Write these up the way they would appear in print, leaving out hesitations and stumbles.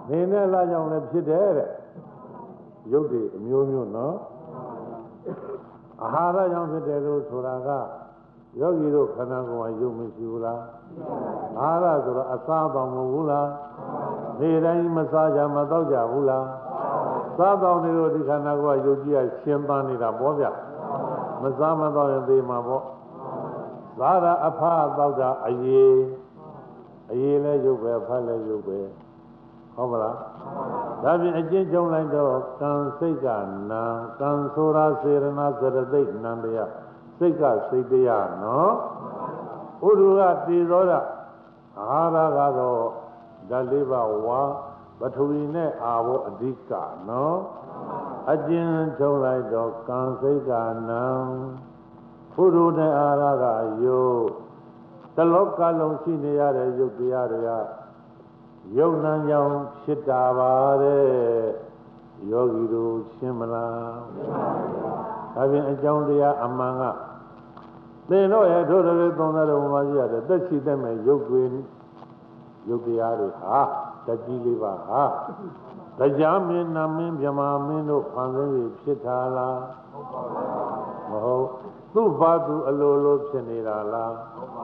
နေနဲ့လာကြောင့်လည်းဖြစ်တယ်တဲ့ရုပ်တွေအမျိုးမျိုးနော်အာဟာရကြောင့်ဖြစ်တယ်လို့ဆိုတာကယောဂီတို့ခန္ဓာကိုယ်ကရုပ်မရှိဘူးလားအာဟာရဆိုတော့အစားပေါင်းမဟုတ်ဘူးလားနေတိုင်းမစားကြမတော့ကြဘူးလားစားပေါင်းနေလို့ဒီခန္ဓာကိုယ်ကရုပ်ကြီးကရှင်းပန်းနေတာပေါ့ဗျမစားမတော့ရင်သေမှာပေါ့စားတာအဖတောက်တာအရေးလဲရုပ်ပဲဖတ်လဲရုပ်ပဲဟုတ်မလားဒါဖြင့်အကျဉ်းချုပ်လိုက်တော့ကံစိတ်ကနာကံဆိုတာစေရနာစရသိတ်နံတရားစိတ်ကစိတ်တရားနော်ဥဒုကတည်သောတာအာဟာရကတော့ဓာတ်လေးပါးဝါပထဝီနဲ့အာဘောအဓိကနော်အကျဉ်းချုပ်လိုက်တော့ကံစိတ်ကနာဥဒုနဲ့အာဟာရကယုတ်တလောကလုံးရှိနေရတဲ့ယုတ်တရားတွေကယုံနာကြောင့်ဖြစ်တာပါတဲ့ယောဂီတို့ရှင်းမလားဒါဖြင့်အကြောင်းတရားအမှန်ကသင်တို့ရဲ့ထို့တော်သုံးသတော်မှာရှိရတဲ့သက်ရှိတဲ့မဲ့ယုတ်တွေယုတ်တရားတွေဟာတကြီးလေးပါဟာတရားမင်းနာမင်းမြမာမင်းတို့ဖန်ဆင်းပြီးဖြစ်တာလားမဟုတ်သူ့ဘာသူအလိုလိုဖြစ်နေတာလား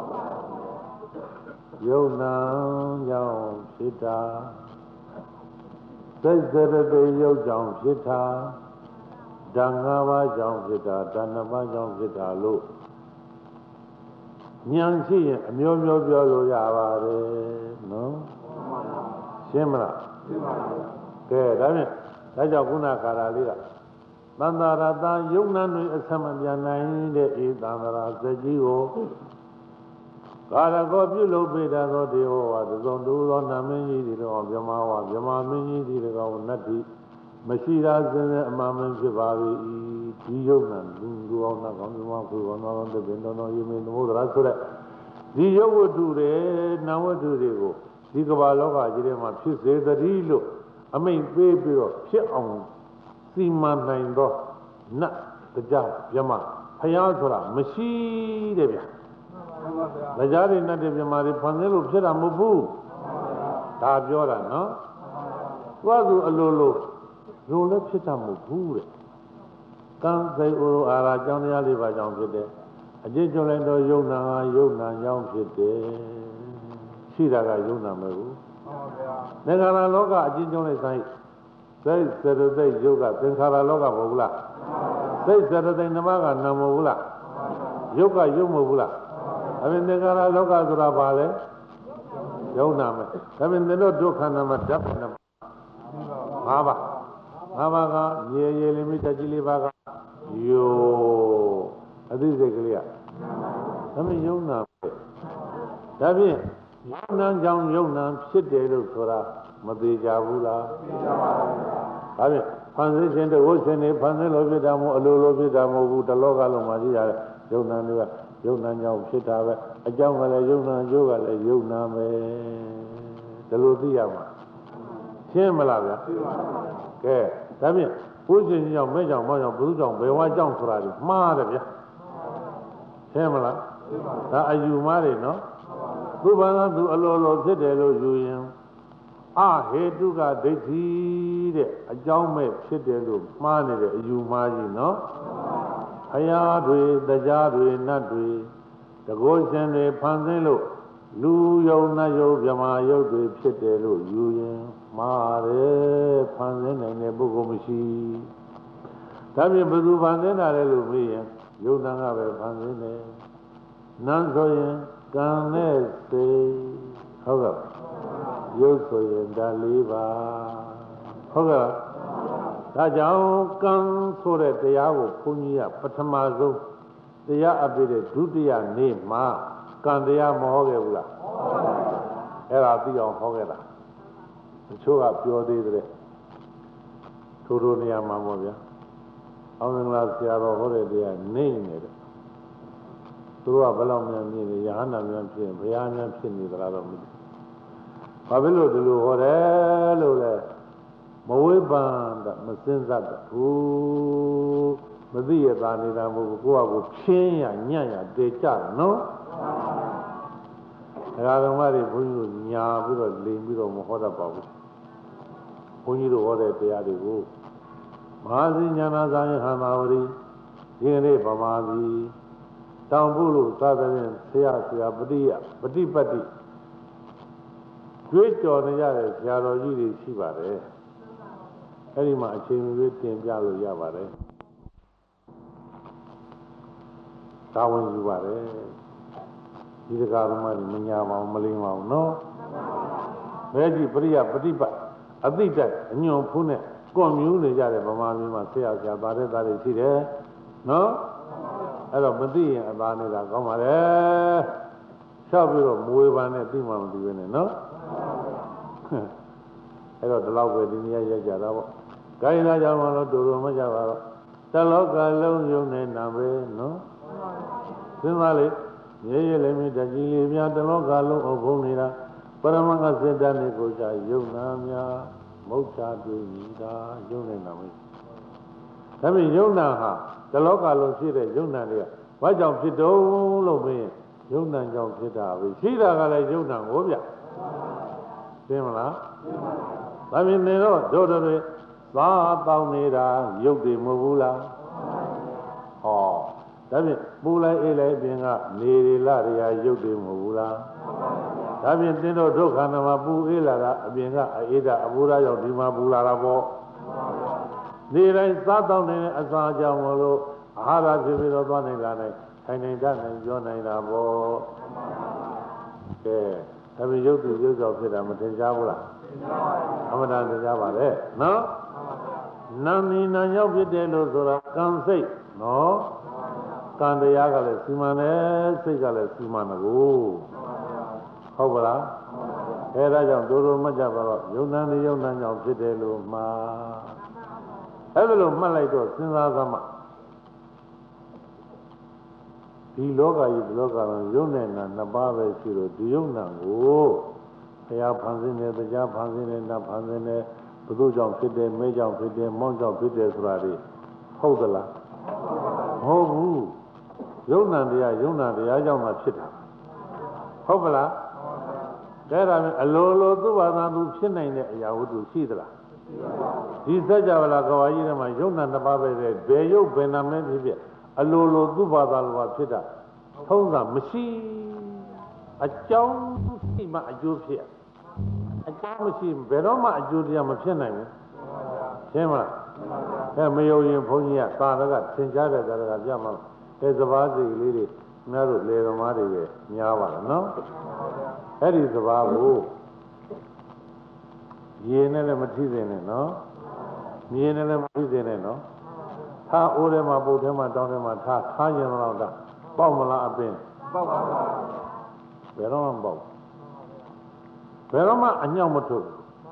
ယုံနာကြောင့်ဖြစ်တာစိတ်စရတိယုတ်ကြောင့်ဖြစ်တာဓာတ်၅ပါးကြောင့်ဖြစ်တာဓာတ်၂ပါးကြောင့်ဖြစ်တာလို့ဉာဏ်ရှိရင်အမျိုးမျိုးပြောလို့ရပါတယ်နော်ရှင်းမလားရှင်းပါပြီကဲဒါဖြင့်ဒါကြောင့်ခုနခါရလေးကသန္တာရတာယုံနာတွေအဆက်မပြန်နိုင်တဲ့ဤသန္တာရစကြီးကိုကာရကောပြုလုပ်ပေတသောတေဟောဝါသဇုံတူသောနာမင်းကြီးတွေတော့မြမဝါမြမမင်းကြီးတွေတော့နတ္တိမရှိတာစင်တဲ့အမှန်မဖြစ်ပါ၏ဒီယုံနာလူအောင်နာကောင်းမြမဖူကောင်းသောတပင်တော်ယေမေနမောဒရာဆိုတဲ့ဒီယုတ်ဝတ္ထုတွေနာဝတ္ထုတွေကိုဒီကမ္ဘာလောကကြီးထဲမှာဖြစ်စေသတည်းလို့အမိန့်ပေးပြီးတော့ဖြစ်အောင်စီမံနိုင်သောနတ်တရားမြမဖယားဆိုတာမရှိတဲ့ဗျာတရားတွေနဲ့တည်းပြမာတွေဖန်ဆင်းလို့ဖြစ်တာမဟုတ်ဘူးဒါပြောတာနော်သွားသူအလိုလိုလည်းဖြစ်တာမဟုတ်ဘူးတဲ့ကံစိတ်ဥရအာရာကြောင့်တရားလေးပါကြောင့်ဖြစ်တယ်အကျဉ်းချုပ်လိုက်တော့ယုံနာယုံနာကြောင့်ဖြစ်တယ်ရှိတာကယုံနာမဟုတ်ဘူးသင်္ခါရလောကအကျဉ်းချုပ်လိုက်ဆိုင်စိတ်စရသိတ်ယုတ်ကသင်္ခါရလောကမဟုတ်ဘူးလားစိတ်စရသိတ်နမကနာမဟုတ်ဘူးလားယုတ်ကယုတ်မဟုတ်ဘူးလားအမေသင်္ခါရလောကဆိုတာဘာလဲယုံနာမယ်ဒါပေမဲ့တို့ဒုက္ခနာမှာဓာတ်နာ၅ပါးကရေရေလေးမိတကြီးလေးပါကယိုအသိစိတ်ကလေးကဒါပေမဲ့ယုံနာပဲဒါဖြင့်ယုံနာကြောင့်ယုံနာဖြစ်တယ်လို့ဆိုတာမသေးကြဘူးလားသိကြပါဘူးဒါဖြင့်ဖန်ဆင်းခြင်းတို့ဝိသင်းနေဖန်ဆင်းလို့ဖြစ်တာမဟုတ်အလိုလိုဖြစ်တာမဟုတ်ဘူးတလောကလုံးမှာရှိရတဲ့ယုံနာတွေကယုံနာကြောင့်ဖြစ်တာပဲအကြောင်းကလည်းယုံနာကျိုးကလည်းယုံနာပဲဒီလိုသိရမှာရှင်းမလားဗျာရှင်းပါပြီကဲဒါဖြင့်ဘုရားရှင်ကြောင့်မဲကြောင့်မောကြောင့်ဘုသူကြောင့်ဘယ်ဝါကြောင့်ဆိုတာဒီမှားတယ်ဗျာရှင်းမလားရှင်းပါပြီဒါအယူမှားတယ်နော်သူဘာသာသူအလိုလိုဖြစ်တယ်လို့ယူရင်အဟေတုကဒိဋ္ဌိတဲ့အကြောင်းမဲ့ဖြစ်တယ်လို့မှားနေတဲ့အယူမှားကြီးနော်ဘုရားတွေတရားတွေနတ်တွေတကောရှင်တွေဖန်ဆင်းလို့လူယုံနတ်ယုံဗြဟ္မာယုတ်တွေဖြစ်တယ်လို့ယူရင်မှားတယ်ဖန်ဆင်းနိုင်တဲ့ပုဂ္ဂိုလ်မရှိဒါဖြင့်ဘယ်သူဖန်ဆင်းတာလဲလို့မေးရင်ယုံနာကပဲဖန်ဆင်းတယ်နန်းဆိုရင်ကံနဲ့စိတ်ဟုတ်ကဲ့ရုပ်ဆိုရင်ဒါ၄ပါးဟုတ်ကဲ့ဒါကြောင့်ကံဆိုတဲ့တရားကိုဘုန်းကြီးကပထမဆုံးတရားအပ်တဲ့ဒုတိယနေ့မှာကံတရားမဟောခဲ့ဘူးလားအဲ့ဒါသိအောင်ဟောခဲ့တာတချို့ကပြောသေးတယ်ထိုးနေရာမှာပေါ့ဗျာအောင်မင်္ဂလာဆရာတော်ဟောတဲ့တရားနေနေတယ်သူတို့ကဘယ်လောက်များမြင်နေရဟန္တာများဖြစ်ရင်ဘုရားများဖြစ်နေသလားတော့မသိဘာဖြစ်လို့ဒီလိုဟောတယ်လို့လဲမဝိပန္ဒမစင်စားဘူးမသိရတာနေတာမဟုတ်ဘူးကိုယ့်အကိုချင်းရညံ့ရတေကြတယ်နော်ဓမ္မတွေဘုန်းကြီးတို့ညာပြီးတော့လိန်ပြီးတော့မဟောတတ်ပါဘူးုန်းကြီးတို့ဟောတဲ့တရားတွေကိုမဟာစီညာနာဇာယဟန္တာဝရီဒီကနေ့ဗမာပြည်တောင်ပုလို့သာသနာ့ဆရာပฏิပတ်တိကျွေးကြော်နေကြတဲ့ဆရာတော်ကြီးတွေရှိပါတယ်အဲ့ဒီမှာအချိန်ကြီးတင်ပြလို့ရပါတယ်တာဝန်ယူပါတယ်ဒီတကားမှမညာပါဘူးမလိမ့်ပါဘူးနော်မဲကြီးပฏิပတ်အတိတ်အညွန်ဖူးနဲ့ကွန်မြူးနေကြတဲ့ဗမာပြည်မှာဆရာသားတဲ့သားတွေရှိတယ်နော်အဲ့တော့မသိရင်အသားနေတာကောင်းပါလေလျှောက်ပြီးတော့မွေးပန်းနဲ့သိမှမသိဘဲနဲ့နော်အဲ့တော့ဒီလောက်ပဲဒီနေ့ရက်ကြတာပေါ့ဂိုင်းသားကြောင့်မလို့တူတူမကြပါတော့တလောကလုံးယုံနေနာပဲနော်စဉ်းစားလေရေရေလေးမြတ်ကြီးလေးများတလောကလုံးအုပ်ဖုံးနေတာပရမတ်စေတနေကိုချယုံနာများမုတ်ချတွေ့မိတာယုံနေတာမဟုတ်ဒါပေမဲ့ယုံနာဟာတလောကလုံးဖြစ်တဲ့ယုံနာတွေကဘာကြောင့်ဖြစ်တော့လို့မင်းယုံနာကြောင့်ဖြစ်တာပဲရှိတာကလည်းယုံနာကိုဗျသိမလားဒါပေမဲ့တော့တို့တွေသာတောင်းနေတာရုပ်တွေမဟုတ်ဘူးလားဟောဒါဖြင့်ပူလိုက်အေးလိုက်ပြင်ကနေရလရာရုပ်တွေမဟုတ်ဘူးလားဒါဖြင့်သင်တို့ဒုက္ခနာမှာပူအေးလာတာအပြင်ကအေးတာအပူရာကြောင့်ဒီမှာပူလာတာပေါ့နေတိုင်းစားတောင်းနေတဲ့အစာအကြောင်းမလို့အာဟာရဖြစ်ပြီးတော့သွားနိုင်လာနိုင်ထိုင်နိုင်တတ်နိုင်ပြောနိုင်တာပေါ့ကဲဒါဖြင့်ရုပ်သူရုပ်ကြောင့်ဖြစ်တာမထင်ရှားဘူးလားအမှန်တရားထင်ရှားပါလေနော်နာမည်နာရောက်ဖြစ်တယ်လို့ဆိုတာကံစိတ်နော်ကံတရားကလည်းစီမံတယ်စိတ်ကလည်းစီမံတယ်ကိုဟုတ်ပါလားအဲဒါကြောင့်တို့တို့မှတ်ကြပါတော့ယုံနာနေယုံနာကြောင့်ဖြစ်တယ်လို့မှာအဲ့လိုမှတ်လိုက်တော့စဉ်းစားသမှဒီလောကကြီးဒီလောကလုံးယုံနေတာနှစ်ပါးပဲရှိလို့ဒီယုံနာကိုဘုရားဖန်ဆင်းတယ်တရားဖန်ဆင်းတယ်နတ်ဖန်ဆင်းတယ်ဘုသူကြောင့်ဖြစ်တယ်မဲကြောင့်ဖြစ်တယ်မောင်းကြောင့်ဖြစ်တယ်ဆိုတာတွေဟုတ်သလားမဟုတ်ဘူးယုံနာတရားကြောင့်မှဖြစ်တာဟုတ်ပလားဒါဒါနဲ့အလိုလိုသူ့ဘာသာသူဖြစ်နိုင်တဲ့အရာဝတ္ထုရှိသလားဒီစัจ java လာကဘာကြီးထဲမှာယုံနာနှစ်ပါးပဲတဲ့ဘယ်ယုတ်ဘယ်နာမည်ဖြစ်ဖြစ်အလိုလိုသူ့ဘာသာလိုဖြစ်တာထုံးတာမရှိအကြောင်းရှိမှအကျိုးဖြစ်အကြောင်းမရှိဘယ်တော့မှအကျိုးတရားမဖြစ်နိုင်ဘူးရှင်းမလားအဲမယုံရင်ဘုန်းကြီးကသာရကသင်ကြားတဲ့သာရကပြမှာအဲစဘာစီလေးတွေများတို့လေသမားတွေပဲများပါလားနော်အဲ့ဒီစဘာကိုရေနဲ့လည်းမထိစေနဲ့နော်မြေနဲ့လည်းမထိစေနဲ့နော်ထားအိုးထဲမှာပုတ်ထဲမှာတောင်းထဲမှာထားရင်တော့တာပေါက်မလားအပင်ပေါက်ပါဘူးဘယ်တော့မှပေါက်ဘယ်တော့မှအညောက်မထုတ်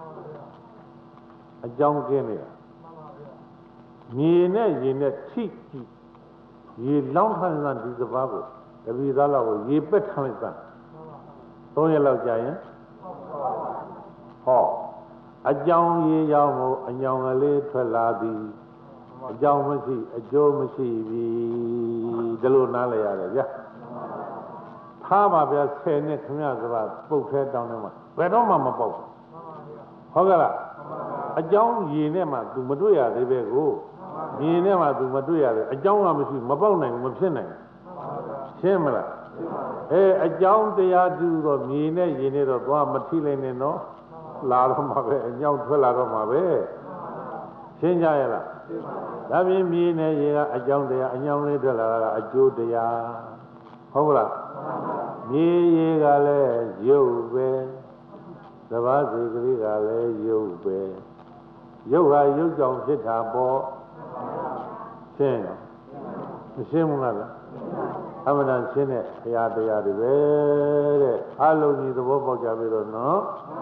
အကြောင်းကင်းနေတာမြေနဲ့ရေနဲ့ထိကြည့်ရေလောင်းထားတဲ့ဒီစဘာကိုတပီသားလောက်ကိုရေပက်ထားလိုက်စမ်း3ရက်လောက်ကြာရင်ဟောအကြောင်းရေရောက်မှုအညောင်ကလေးထွက်လာသည်အကြောင်းမရှိအကျိုးမရှိပြီဒီလိုနားလည်ရတယ်ဗျာထားပါဗျာ10နှစ်ခမရစဘာပုတ်ထဲတောင်းနေမှာဘယ်တော့မှမပေါက်ဟုတ်ကဲ့လားအကြောင်းရေနဲ့မှ तू မတွေ့ရသေးပဲကိုရေနဲ့မှ तू မတွေ့ရတယ်အကြောင်းကမရှိမပေါက်နိုင်ဘူးမဖြစ်နိုင်ဘူးရှင်းမလားအကြောင်းတရားတူတော့မြေနဲ့ရေနဲ့တော့သွားမထိလိုက်နဲ့နော်လာတော့မှာပဲအညောင်းထွက်လာတော့မှာပဲရှင်းကြရလားဒါပြင်မြေနဲ့ရေကအကြောင်းတရားအညောင်းလေးထွက်လာတာကအကျိုးတရားဟုတ်လားမြေရေကလည်းရုပ်ပဲသဘာဝစီကလေးကလည်းရုပ်ပဲရုပ်ဟာရုပ်ကြောင့်ဖြစ်တာပေါ့ရှင်းမရှင်းဘူးလားအမှန်တန်ရှင်းတဲ့ဘုရားတရားတွေပဲတဲ့အလုံးကြီးသဘောပေါက်ကြပြီတော့နော်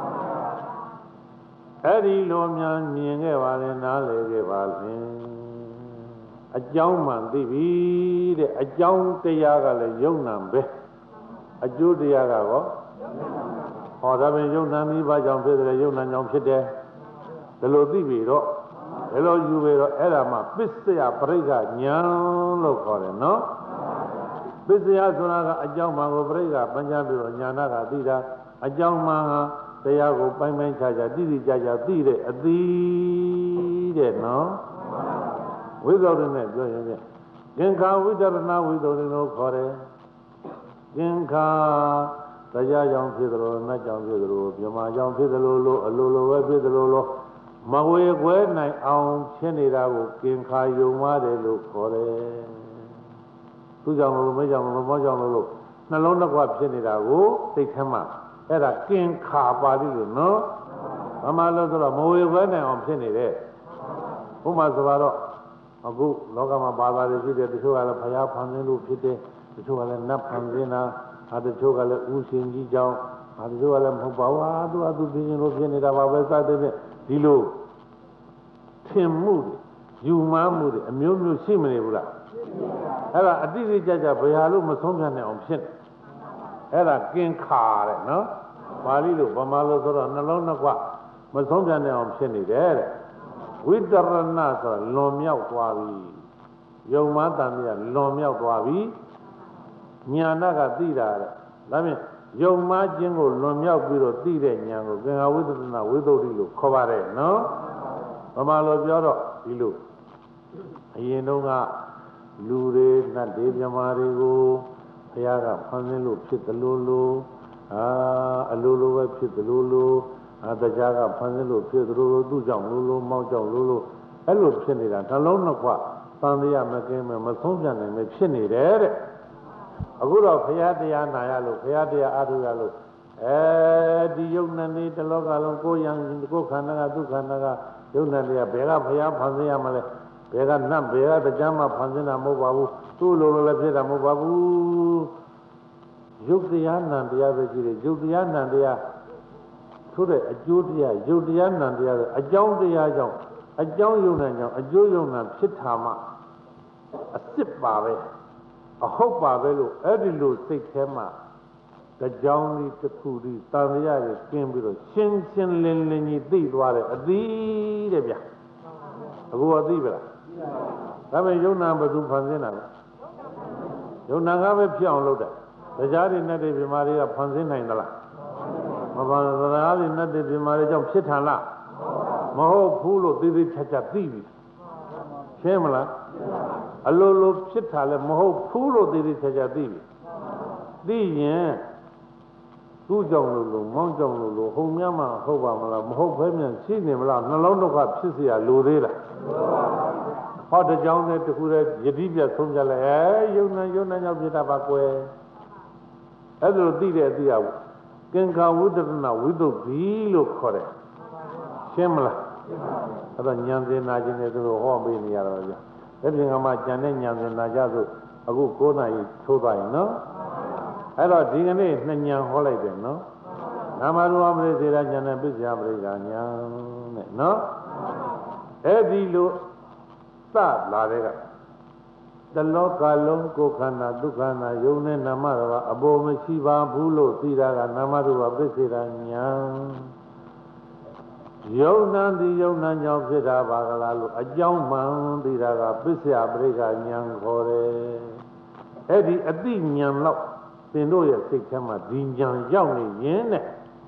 အဲ့ဒီလိုများမြင်ခဲ့ပါလေနားလည်ခဲ့ပါလေအကြောင်းမှန်သိပြီတဲ့အကြောင်းတရားကလည်းယုံနာပဲအကျိုးတရားကရောဟောဒါပင်ယုံနာမိဘာကြောင့်ဖြစ်တယ်ယုံနာကြောင့်ဖြစ်တယ်ဒီလိုသိပြီတော့ဒီလိုယူပြီတော့အဲ့ဒါမှပစ္စယပရိက္ခညာလို့ခေါ်တယ်နော်ပစ္စယဆိုတာကအကြောင်းမှန်ကိုပရိက္ခပညာပြီးတော့ညာနာကသိတာအကြောင်းမှန်ဟာတရားကိုပိုင်းပိုင်းခြားခြားတိတိကျကျသိတဲ့အသီးတဲ့နော်ဝိသုဒ္ဓနဲ့ပြောရင်ကင်္ခာဝိတရဏဝိသုဒ္ဓလို့ခေါ်တယ်ကင်္ခာတရားကြောင့်ဖြစ်သလိုနတ်ကြောင့်ဖြစ်သလိုမြမကြောင့်ဖြစ်သလိုလို့အလိုလိုပဲဖြစ်သလိုလို့မဝေခွဲနိုင်အောင်ဖြစ်နေတာကိုကင်္ခာယုံပါတယ်လို့ခေါ်တယ်သူကြောင့်လို့မကြောင့်လို့မောကြောင့်လို့နှလုံးတစ်ခွဖြစ်နေတာကိုသိထဲမှာအဲ့ဒါကင်္ခာပါဠိလို့နော်ဘာမှလို့ဆိုတော့မဝေခွဲနိုင်အောင်ဖြစ်နေတဲ့ဥပမာဆိုတော့အခုလောကမှာဘာသာတွေဖြစ်တယ်တချို့ကလည်းဘုရားဖန်ဆင်းလို့ဖြစ်တယ်တချို့ကလည်းနတ်ဖန်ဆင်းတာတချို့ကလည်းဥရှင်ကြီးကြောင့်တချို့ကလည်းမဟုတ်ပါဘူးသူဖြစ်ရင်လို့ဖြစ်နေတာပါပဲစသဖြင့်ဒီလိုထင်မှုယူမှန်းမှုတွေအမျိုးမျိုးရှိမနေဘူးလားအဲ့ဒါအတိအကျကျဘယ်ဟာလို့မဆုံးဖြတ်နိုင်အောင်ဖြစ်နေအဲ့ဒါကင်္ခာတဲ့နော်ပါဠိလိုဗမာလိုဆိုတော့နှလုံးနှစ်ခွမဆုံးဖြတ်နိုင်အောင်ဖြစ်နေတယ်တဲ့ဝိတရဏဆိုလွန်မြောက်သွားပြီယုံမှန်းတန်မြတ်လွန်မြောက်သွားပြီညာဏကသိတာတဲ့ဒါဖြင့်ယုံမှန်းခြင်းကိုလွန်မြောက်ပြီးတော့သိတဲ့ဉာဏ်ကိုကင်္ခာဝိတရဏဝိသုဒ္ဓိလို့ခေါ်ပါတယ်နော်ဗမာလိုပြောတော့ဒီလိုအရင်တုန်းကလူတွေနတ်တွေမြမာတွေကိုဘုရားကဖန်ဆင်းလို့ဖြစ်တယ်လို့အလိုလိုပဲဖြစ်တယ်လို့တရားကဖန်ဆင်းလို့ဖြစ်တယ်လို့သူ့ကြောင့်လို့မောက်ကြောင့်လို့အဲ့လိုဖြစ်နေတာနှလုံးနှစ်ခွသံတရားမကင်းမဆုံးပြန်နိုင်ပဲဖြစ်နေတယ်တဲ့အခုတော့ဘုရားတရားနာရလို့ဘုရားတရားအားထုတ်ရလို့ဒီယုံနဲ့နေတလောကလုံးကိုယံကိုခန္ဓာကသူခန္ဓာကယုံနဲ့နေဘယ်ကဘုရားဖန်ဆင်းရမလဲဘယ်ကနတ်ဘယ်ကတရားမှဖန်ဆင်းတာမဟုတ်ပါဘူးသူ့လိုလိုလည်းဖြစ်တာမဟုတ်ပါဘူးယုတ်တရားနံတရားပဲရှိတယ်ယုတ်တရားနံတရားထို့တဲ့အကျိုးတရားယုတ်တရားနံတရားဆိုအကြောင်းတရားကြောင့်အကြောင်းယုံနံကြောင့်အကျိုးယုံနံဖြစ်တာမှအစ်စ်ပါပဲအဟုတ်ပါပဲလို့အဲ့ဒီလိုစိတ်ထဲမှာကြောင်းလေးတစ်ခုဒီတန်ရရကျင်းပြီးတော့ရှင်းရှင်းလင်းလင်းကြီးသိသွားတယ်အသီးတဲ့ဗျာအခုအသိပါလားဒါပေမဲ့ယုံနာဘယ်သူဖန်ဆင်းတာလဲယုံနာကပဲဖြစ်အောင်လုပ်တယ်တရားတွေနဲ့တွေပြမာတွေကဖန်ဆင်းနိုင်သလားမဖန်တရားတွေနဲ့တွေပြမာတွေကြောင့်ဖြစ်ထန်လားမဟုတ်ဘူးလို့သိသိချာချာသိပြီရှင်းမလားအလိုလိုဖြစ်တာလည်းမဟုတ်ဘူးလို့သိသိချာချာသိပြီသိရင်သူ့ကြောင့်လို့မောင်းကြောင့်လို့ဟုံမြမဟုတ်ပါမလားမဟုတ်ဘဲမြန်ရှိနေမလားနှလုံးဒုက္ခဖြစ်เสียလိုသေးလားဟောတကြောင်နဲ့တခုတည်းယတိပြဆုံးကြလဲယုံနာကြောင့်ဖြစ်တာပါကွယ်အဲ့ဒါလိုသိတဲ့အသိအဝကင်္ခာဝိတရဏဝိသုဒ္ဓိလို့ခေါ်တယ်ရှင်းမလားအဲ့တော့ဉာဏ်စင်နာခြင်းနဲ့သူတို့ဟောပေးနေရတော့ဗျာအဲ့ဒီကမှကြံတဲ့ဉာဏ်စင်နာကြဆိုအခု9 နာရီထိုးသွားရင်နော်အဲ့တော့ဒီကနေ့နှစ်ဉာဏ်ဟောလိုက်တယ်နော်နာမရူပပရိသေရဉာဏ်နဲ့ပစ္စယပရိက္ခဉာဏ်နဲ့နော်အဲ့ဒီလိုသလာတဲ့ကတလောကလုံးကိုယ်ခန္ဓာဒုက္ခနာယုံနဲ့နာမရူပအပေါ်မရှိပါဘူးလို့သိတာကနာမရူပပစ္စယဉာဏ်ယုံနာသည်ယုံနာကြောင့်ဖြစ်တာပါကလားလို့အကြောင်းမှန်သိတာကပစ္စယပရိက္ခဉာဏ်ခေါ်တယ်အဲ့ဒီအတိဉာဏ်လောက်သင်တို့ရဲ့စိတ်ထဲမှာဒီဉာဏ်ရောက်နေရင်တဲ့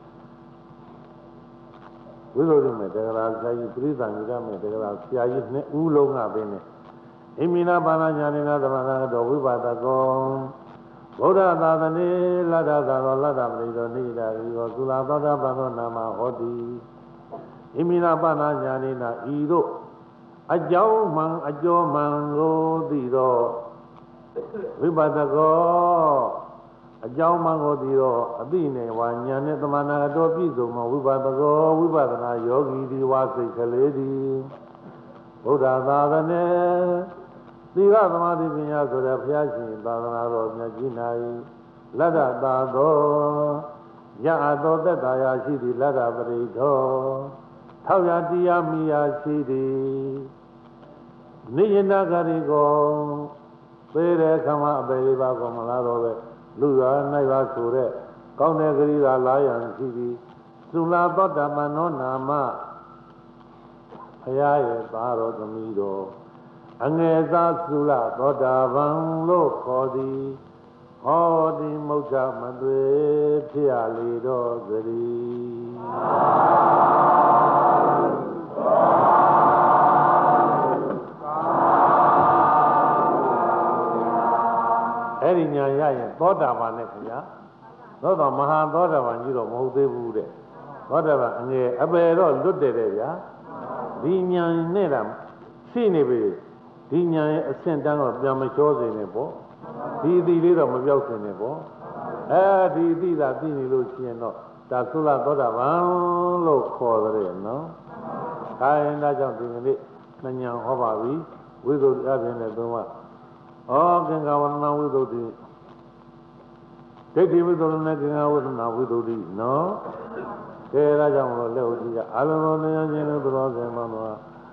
ဝိသုဒ္ဓိမေတ္တရာဆရာကြီးပြိဿံယူရမေတ္တရာဆရာကြီးနှစ်ဦးလုံးကပဲနဲ့ဣမိနာပါဏညာနိနာသမဏတော်ဝိပါဒကောဗုဒ္ဓသာသနေလတ္တသာရောလတ္တပရိသောနိဒာရီရောသုလာသောတာပန်သောနာမဟောတိဣမိနာပါဏညာနိနာဤတို့အကြောင်းမှန်အကျော်မှန်ကိုသိတော့ဝိပါဒကောအကြောင်းမှန်ကိုသိတော့အသိနဲ့ဝါညာနဲ့သမဏတော်ပြည့်စုံသောဝိပါဒကောဝိပဿနာယောဂီဒီဝါစိတ်ကလေးဒီဗုဒ္ဓသာသနေသီလသမာဓိပညာဆိုတဲ့ဘုရားရှင်သာသနာတော်မြတ်ကြီး၌လတ္တသာသောရအပ်သောသက်သာယာရှိသည့်လတ္တပရိသောထောက်ရတရားမိယာရှိသည်နိယနာဂရိကောသေတဲ့ခမအပေလေးပါကောမလားတော့ပဲလူရနိုင်ပါဆိုတဲ့ကောင်းတဲ့ဂရိသာလာရန်ရှိသည်သုလာသောတမနောနာမဘုရားရဲ့သားတော်သမီးတော်အငယ်စားသုလသောတာပန်လို့ခေါ်သည်ဟ di mocha madwe pia lido gari eri nya ya yin thoda ba ne khya thoda maha thoda ba ji ro maဟုတ်သေးဘူးတဲ့thoda baအငယ်အပေတော့လွတ်တယ်တဲ့ဗျာဒီညာနဲ့တာရှိနေပြီဒီညာရဲ့အဆင့်တန်းတော့ပြန်မလျှောစေနဲ့ပေါ့ဒီအသီလေးတော့မပြောက်စင်နဲ့ပေါ့ဒီအသီသာသိနေလို့ရှိရင်တော့ဒါသုလသောတာပန်လို့ခေါ်တယ်နော်ဒါရင်ဒါကြောင့်ဒီကနေ့နှညာဟောပါပြီဝိသုဒ္ဓအပြင်နဲ့သုံးပါကင်္ဂဝရဏဝိသုဒ္ဓိဒိဋ္ဌိဝိသုဒ္ဓနဲ့ကင်္ဂဝရဏဝိသုဒ္ဓိနော်ကဲဒါကြောင့်လို့လက်ဟုတ်ကြီးကအလုံးစုံတရားချင်းလို့တော်စင်မှတော့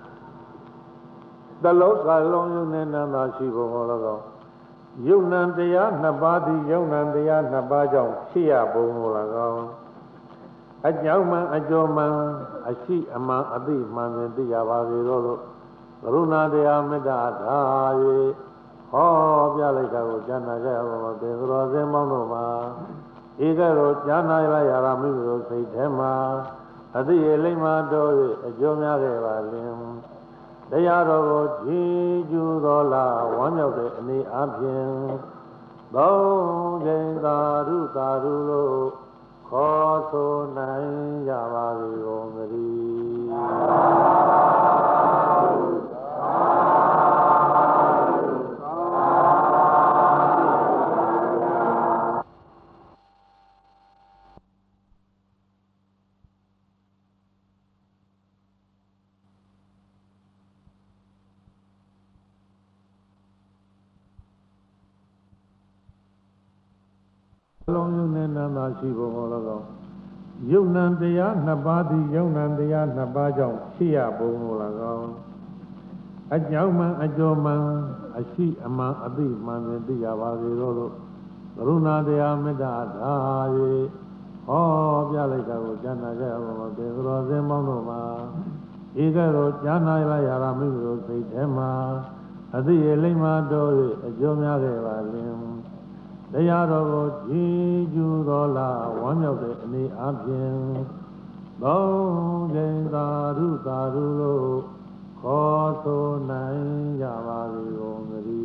တလောကလုံးယုံနဲ့နာသာရှိဖို့ဟောတော့ယုံနံတရားနှစ်ပါးသည်ယုံနံတရားနှစ်ပါးကြောင့်ဖြစ်ရပုံကို၎င်းအကြောင်းမှန်အကျော်မှန်အရှိအမှန်အသိမှန်ပင်သိရပါစေတော့လို့ကရုဏာတရားမေတ္တာထား၍ဟောပြလိုက်တာကိုကြားနာကြရပါမယ်သရောစင်မောင်းတို့မှာဧကရောကြားနာရရတာမိတို့စိတ်ထဲမှာအသိရလိမ္မာတော်၍အကျိုးများခဲ့ပါလင်တရားတော်ကိုကြည်ကျူတော်လာဝမ်းမြောက်တဲ့အနေအချင်းသုံးချိန်သာဓုသာဓုလို့ခေါ်ဆိုနိုင်ကြပါစေကုန်သတည်းလုံးယုံနဲ့နာသာရှိဖို့ဟောတော့ယုံနံတရားနှစ်ပါးသည်ယုံနံတရားနှစ်ပါးကြောင့်ဖြစ်ရပုံကို၎င်းအကြောင်းမှန်အကျော်မှန်အရှိအမှန်အသိမှန်ပင်သိရပါစေတော့လို့ကရုဏာတရားမေတ္တာထား၍ဟောပြလိုက်တာကိုကြားနာကြရပါမယ်သရောစင်မောင်းတို့မှာဧကရောကြားနာရရတာမိတို့စိတ်ထဲမှာအသိရလိမ္မာတော်၍အကျိုးများခဲ့ပါလင်တရားတော်ကိုကြည်ကျူတော်လာဝမ်းမြောက်တဲ့အနေအချင်းသုံးချိန်သာဓုသာဓုလို့ခေါ်ဆိုနိုင်ကြပါစေကုန်သတ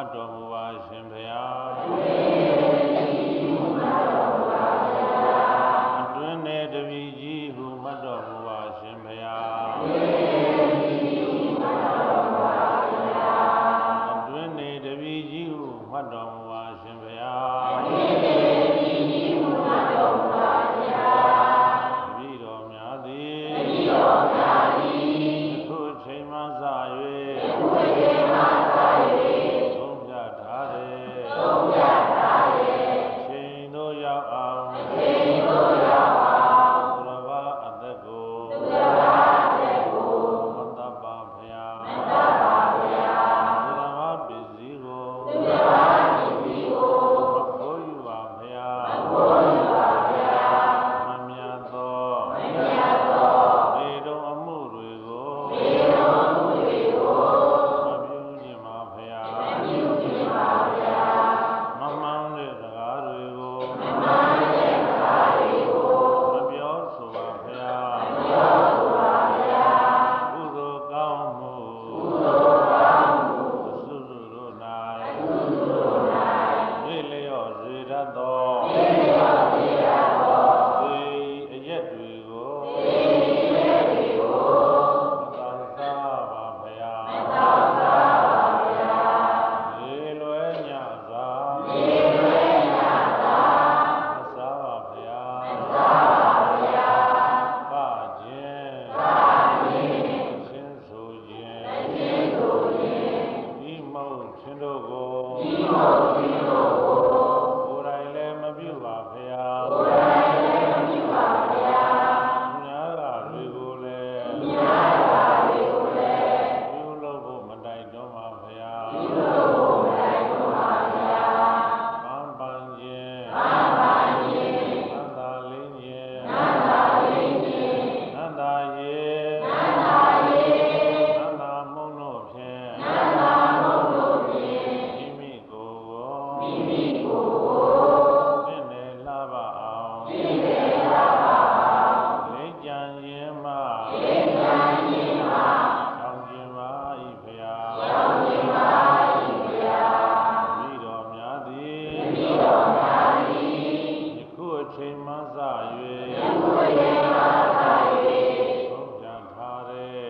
တ်တော်မူပါရှင်ဘုရားအတွင်းနေတပည့်ကြီးဟုမှတ်တော်မူပါရှင်ဘုရားအတွင်းနေတပည့်ကြီးဟုမှတ်တော်မူပါရှင်ဘုရားတပည့်တော်များသည်ခုချိန်မှစ၍ဆုံးဖြတ်ထားတဲ့ချိန်တို့ရောက်အောင်သူတော်ဘာအသက်ကိုမတ္တပါဘုရားသူတော်ဘာပစ္စည်းကိုမခိုးယူပါဘုရားမမြတ်သောဒေတုံအမှုတွေကိုမပြုခြင်းပါဘုရားမမှန်တဲ့စကားတွေကိုမပြောဆိုပါဘုရားကုသိုလ်ကောင်းမှုအစွတ်တို့၌သိလျော့စေတတ်သောသေအရက်တွေကိုမတန်ဆာပါဘုရားရေလွယ်ညစာမစားပါဘုရားကခြင်းချင်းဆိုခြင်းဒီမုတ်ချင်းတို့ကိုကိုယ်တိုင်လည်းမပြုပါဘုရားများကတွေကိုလည်းပြုလုပ်ဖို့မတိုက်တွန်းပါဘုရားပန်းပန်းခြင်းနန္တာလင်းခြင်းနန္တာရေနန္တာမုံတို့ဖြင့်မိမိကိုယ်ကိုသင်တယ်လှပအောင်လေးကြံရင်မှဆောင်ခြင်းပါ၏ဘုရားမိတော်များသည်ယခုအချိန်မှစ၍ဆုံးဖြတ်ထား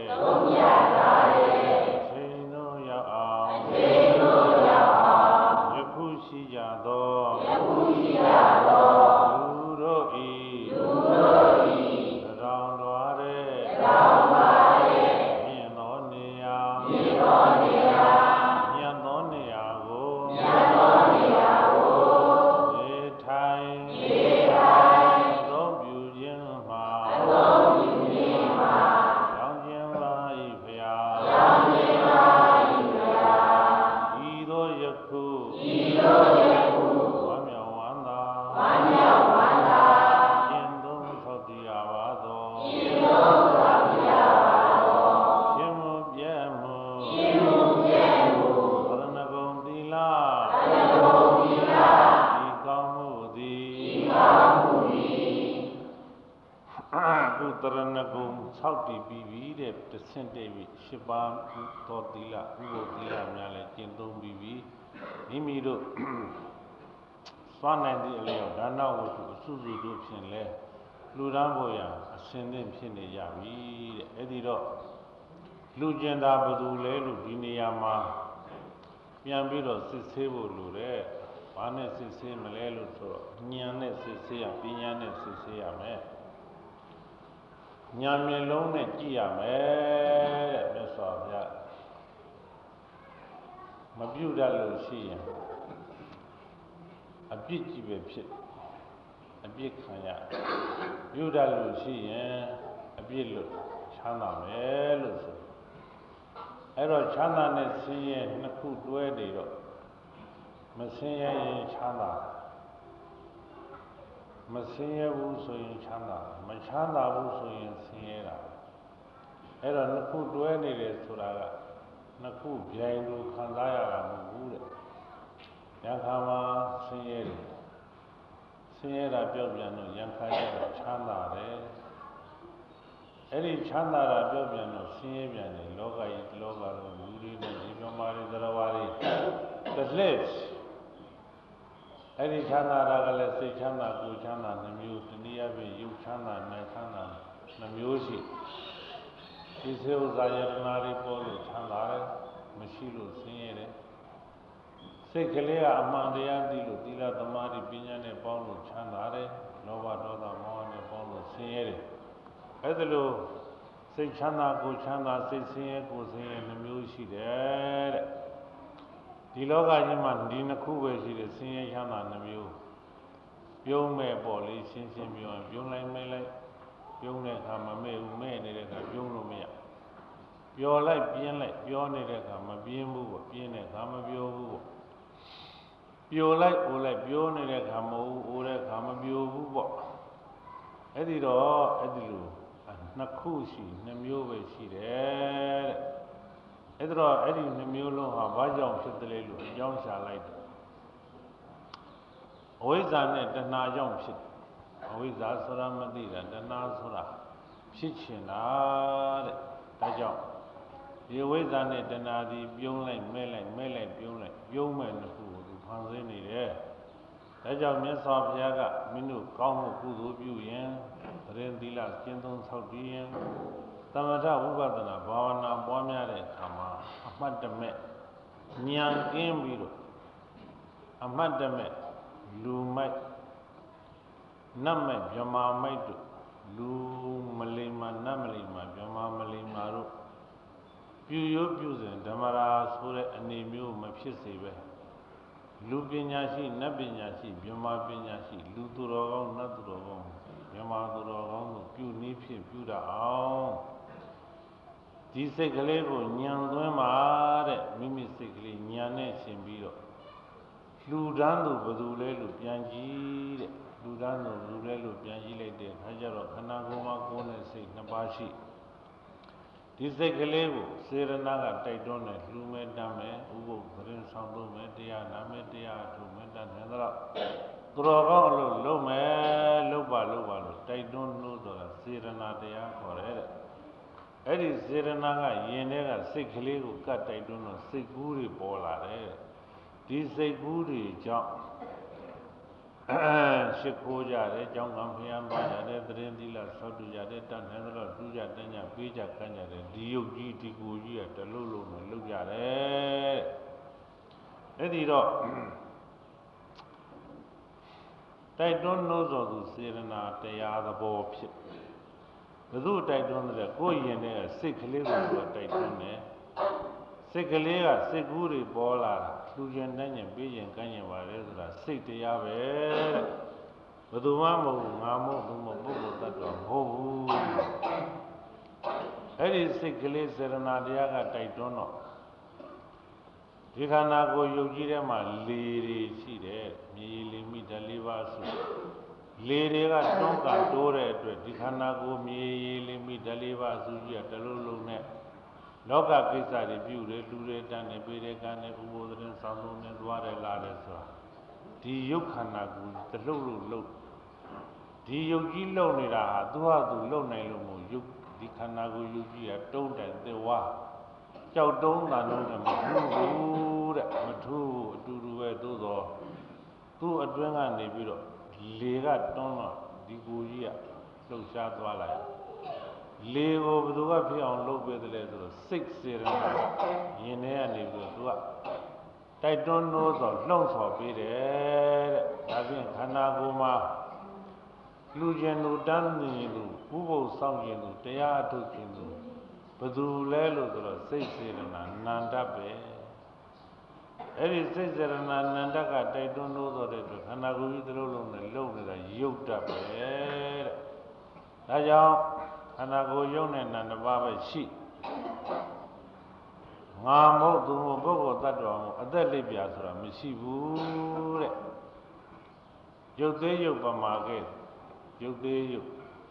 တဲ့အချိန်တို့ရောက်အောင်ယခုရှိကြသောလူတို့ဤတောင်တော်တဲ့မြင့်သောနေရာမြတ်သောနေရာကိုနေထိုင်သုံးပြုခြင်းမှာကြောင်းခြင်းပါ၏ဘုရားဤသို့ယခုဝမ်းမြောက်ဝမ်းသာကျင့်သုံးဆောက်တည်ရပါသောရှင်မူပြည့်မှုသရဏဂုံသီလဤကောင်းမှုသည်ကုသရဏဂုံဆောက်တည်ပြီးပြီတဲ့တဆင့်တည်းပြီး၈ပါးသောသီလဥပုသ်သီလများလည်းကျင့်သုံးပြီးပြီမိမိတို့စွမ်းနိုင်သည့်အလျောက်ဒါနဝတ္ထုအစုစုတို့ဖြင့်လဲလူတန်းဖို့ရအစဉ်သင့်ဖြစ်နေကြပြီတဲ့အဲ့ဒီတော့လူကျင်တာဘယ်သူလဲလို့ဒီနေရာမှာပြန်ပြီးတော့စစ်ဆေးဖို့လိုတယ်ဘာနဲ့စစ်ဆေးမလဲလို့ဆိုတော့ဉာဏ်နဲ့စစ်ဆေးရပညာနဲ့စစ်ဆေးရမယ်ဉာဏ်မျက်လုံးနဲ့ကြည့်ရမယ်တဲ့မြတ်စွာဘုရားမပြုတတ်လို့ရှိရင်အပြစ်ကြီးပဲဖြစ်အပြစ်ခံရပြုတတ်လို့ရှိရင်အပြစ်လို့ချမ်းသာမယ်လို့ဆိုအဲ့တော့ချမ်းသာနဲ့ဆင်းရဲနှစ်ခုတွဲနေတော့မဆင်းရဲရင်ချမ်းသာမဆင်းရဲဘူးဆိုရင်ချမ်းသာမချမ်းသာဘူးဆိုရင်ဆင်းရဲတာအဲ့တော့နှစ်ခုတွဲနေတယ်ဆိုတာကနှစ်ခုပြိုင်လို့ခံစားရတာမဟုတ်ဘူးတဲ့ယံခါမှာဆင်းရဲတယ်ဆင်းရဲတာပြောက်ပြန်တော့ယံခါကျတော့ချမ်းသာတယ်အဲ့ဒီချမ်းသာတာပြောက်ပြန်တော့ဆင်းရဲပြန်တယ်လောကကြီးလောကလုံးလူတွေနဲ့ဒီမြမာတွေသရဝါတွေ the list အဲ့ဒီချမ်းသာတာကလည်းစိတ်ချမ်းသာကိုယ်ချမ်းသာနှမျိုးတနည်းအားဖြင့်ရုပ်ချမ်းသာနာမ်ချမ်းသာနှမျိုးရှိဒီစေဥစ္စာယတနာတွေပေါ်လို့ချမ်းသာတယ်မရှိလို့ဆင်းရဲတယ်စိတ်ကလေးကအမှန်တရားသိလို့သီလသမာဓိပညာနဲ့ပေါင်းလို့ချမ်းသာတယ်လောဘဒေါသမောဟနဲ့ပေါင်းလို့ဆင်းရဲတယ်အဲ့ဒါလို့စိတ်ချမ်းသာကိုယ်ချမ်းသာစိတ်ဆင်းရဲကိုယ်ဆင်းရဲနှမျိုးရှိတယ်တဲ့ဒီလောကကြီးမှာဒီနှစ်ခုပဲရှိတယ်ဆင်းရဲချမ်းသာနှမျိုးပြုံးမဲ့ပေါ့လေရှင်းရှင်းပြောရင်ပြုံးလိုက်မဲ့လိုက်ပြုံးတဲ့အခါမမဲ့ဘူးမဲ့နေတဲ့အခါပြုံးလို့မရပျော်လိုက်ပြင်းလိုက်ပြောနေတဲ့အခါမပြင်းဘူးပေါ့ပြင်းတဲ့အခါမပြောဘူးပေါ့ပျော်လိုက်အိုလိုက်ပြောနေတဲ့အခါမဟုတ်ဘူးအိုတဲ့အခါမပြောဘူးပေါ့အဲ့ဒီတော့အဲ့ဒီလိုနှစ်ခုရှိနှစ်မျိုးပဲရှိတယ်တဲ့အဲ့တော့အဲ့ဒီနှစ်မျိုးလုံးဟာဘာကြောင့်ဖြစ်တယ်လဲလို့အကြောင်းရှာလိုက်တယ်အဝိဇ္ဇာနဲ့တဏှာကြောင့်ဖြစ်အဝိဇ္ဇာဆိုတာမသိတာတဏှာဆိုတာဖြစ်ချင်တာတဲ့ဒါကြောင့်ဒီအဝိဇ္ဇာနဲ့တဏှာဒီပြုံးလိုက်မဲ့လိုက်မဲ့လိုက်ပြုံးလိုက်ပြုံးမဲ့နှစ်ခုကိုသူဖန်ဆင်းနေတယ်ဒါကြောင့်မြတ်စွာဘုရားကမင်းတို့ကောင်းမှုကုသိုလ်ပြုရင်သရင်သီလကျင့်သုံးဆောက်တည်ရင်သမထဝိပဿနာဘာဝနာပွားများတဲ့အခါမှာအမှတ်တမဲ့ဉာဏ်ကင်းပြီးတော့အမှတ်တမဲ့လူမိုက်နတ်မဲ့ဗြဟ္မာမိုက်တို့လူမလိမ္မာနတ်မလိမ္မာဗြဟ္မာမလိမ္မာတို့ပြုရိုးပြုစဉ်ဓမ္မရာဆိုတဲ့အနေမျိုးမဖြစ်စေပဲလူပညာရှိနတ်ပညာရှိဗြဟ္မာပညာရှိလူသူတော်ကောင်းနတ်သူတော်ကောင်းဗြဟ္မာသူတော်ကောင်းတို့ပြုနည်းဖြင့်ပြုတတ်အောင်ဒီစိတ်ကလေးကိုညံသွင်းပါတဲ့မိမိစိတ်ကလေးညံနဲ့ရှင်ပြီးတော့လူတန်းသူဘယ်သူလဲလို့ပြန်ကြည့်တဲ့လူတန်းသူဘယ်သူလဲလို့ပြန်ကြည့်လိုက်တဲ့အခါကျတော့ခန္ဓာကိုယ်မှာကိုယ်နဲ့စိတ်နှစ်ပါးရှိဒီစိတ်ကလေးကိုစေရနာကတိုက်တွန်းတယ်လူမဲ့တမ်းမဲ့ဥပုပ်သတင်းဆောင်သုံးမဲ့တရားနာမဲ့တရားထုမဲ့တတ်တယ်တော့သူတော်ကောင်းအလို့လုံးမဲ့လုံးပါလို့တိုက်တွန်းလို့ဆိုတာစေရနာတရားခေါ်တယ်တဲ့အဲ့ဒီစေရနာကယင်တဲ့ကစိတ်ကလေးကိုကတ်တိုက်တွန်းတော့စိတ်ကူးတွေပေါ်လာတယ်ဒီစိတ်ကူးတွေကြောင့်ရှ िख ိုးကြတယ်ကြောင်းကံဖျံသွားကြတယ်သတင်းသီလဆောက်တည်ကြတယ်တန်တယ်တော့တူးကြတန်းကြပေးကြကမ်းကြတယ်ဒီယုတ်ကြီးဒီကိုကြီးကတလုံးလုံးနဲ့လုပ်ကြတယ်အဲ့ဒီတော့တိုက်တွန်းလို့ဆိုသူစေရနာတရားသဘောဖြစ်ဘယ်သူတိုက်တွန်းတယ်ကိုယ်ရင်တဲ့စိတ်ကလေးကိုသူကတိုက်တွန်းတယ်စိတ်ကလေးကစိတ်ကူးတွေပေါ်လာတာလူကျင်တန်းကျင်ပေးကျင်ကမ်းကျင်ပါလေဆိုတာစိတ်တရားပဲတဲ့ဘယ်သူမှမဟုတ်ငါမဟုတ်သူမပုဂ္ဂိုလ်တ attva မဟုတ်ဘူးအဲ့ဒီစိတ်ကလေးစေရနာတရားကတိုက်တွန်းတော့ဒီခန္ဓာကိုယ်ယုတ်ကြီးထဲမှာလေတွေရှိတယ်မြေလေမိဓာတ်၄ပါးဆိုလေတွေကတွန်းကန်တိုးတဲ့အတွက်ဒီခန္ဓာကိုယ်မြေလေမိဓာတ်၄ပါးစုကြီးကတလုံးလုံးနဲ့လောကကိစ္စတွေပြုတယ်လူတွေတန်းနေပေးတယ်ကန်းနေဥပုသ်သတင်းဆောင်လုံးနဲ့သွားတယ်လာတယ်ဆိုတာဒီယုတ်ခန္ဓာကိုယ်တလှုပ်လို့ဒီယုတ်ကြီးလှုပ်နေတာဟာသူဟာသူလှုပ်နိုင်လို့မို့ယုတ်ဒီခန္ဓာကိုယ်ယုတ်ကြီးကတုံးတယ်သေဝါကြောက်တုံးတန်လုံးနဲ့မထူးဘူးတဲ့မထူးအတူတူပဲသို့တော့သူ့အတွင်းကနေပြီးတော့လေကတွန်းတော့ဒီကိုယ်ကြီးကလှုပ်ရှားသွားလိုက်လေကိုဘယ်သူကဖြစ်အောင်လုပ်ပေးတယ်လဲဆိုတော့စိတ်စေရနာယင်ထဲကနေပြီးတော့သူကတိုက်တွန်းလို့ဆိုလှုံ့ဆော်ပေးတယ်တဲ့ဒါဖြင့်ခန္ဓာကိုယ်မှာလူကျင်လူတန်းနေလူဥပုသ်ဆောင်ကျင်လူတရားအထုတ်ကျင်လူဘယ်သူလဲလို့ဆိုတော့စိတ်စေရနာနန္တပဲအဲ့ဒီစိတ်စေရနာနန္တကတိုက်တွန်းလို့ဆိုတဲ့အတွက်ခန္ဓာကိုယ်ကြီးတစ်လုံးလုံးနဲ့လုံနေတာယုတ်တတ်ပဲတဲ့ဒါကြောင့်ခန္ဓာကိုယ်ယုတ်နဲ့နန္တပါးပဲရှိငါမဟုတ်သူမဟုတ်ပုဂ္ဂိုလ်တ attva မဟုတ်အသက်လေးပြာဆိုတာမရှိဘူးတဲ့ယုတ်သေးယုတ်ပမာခဲ့ယုတ်သေးယုတ်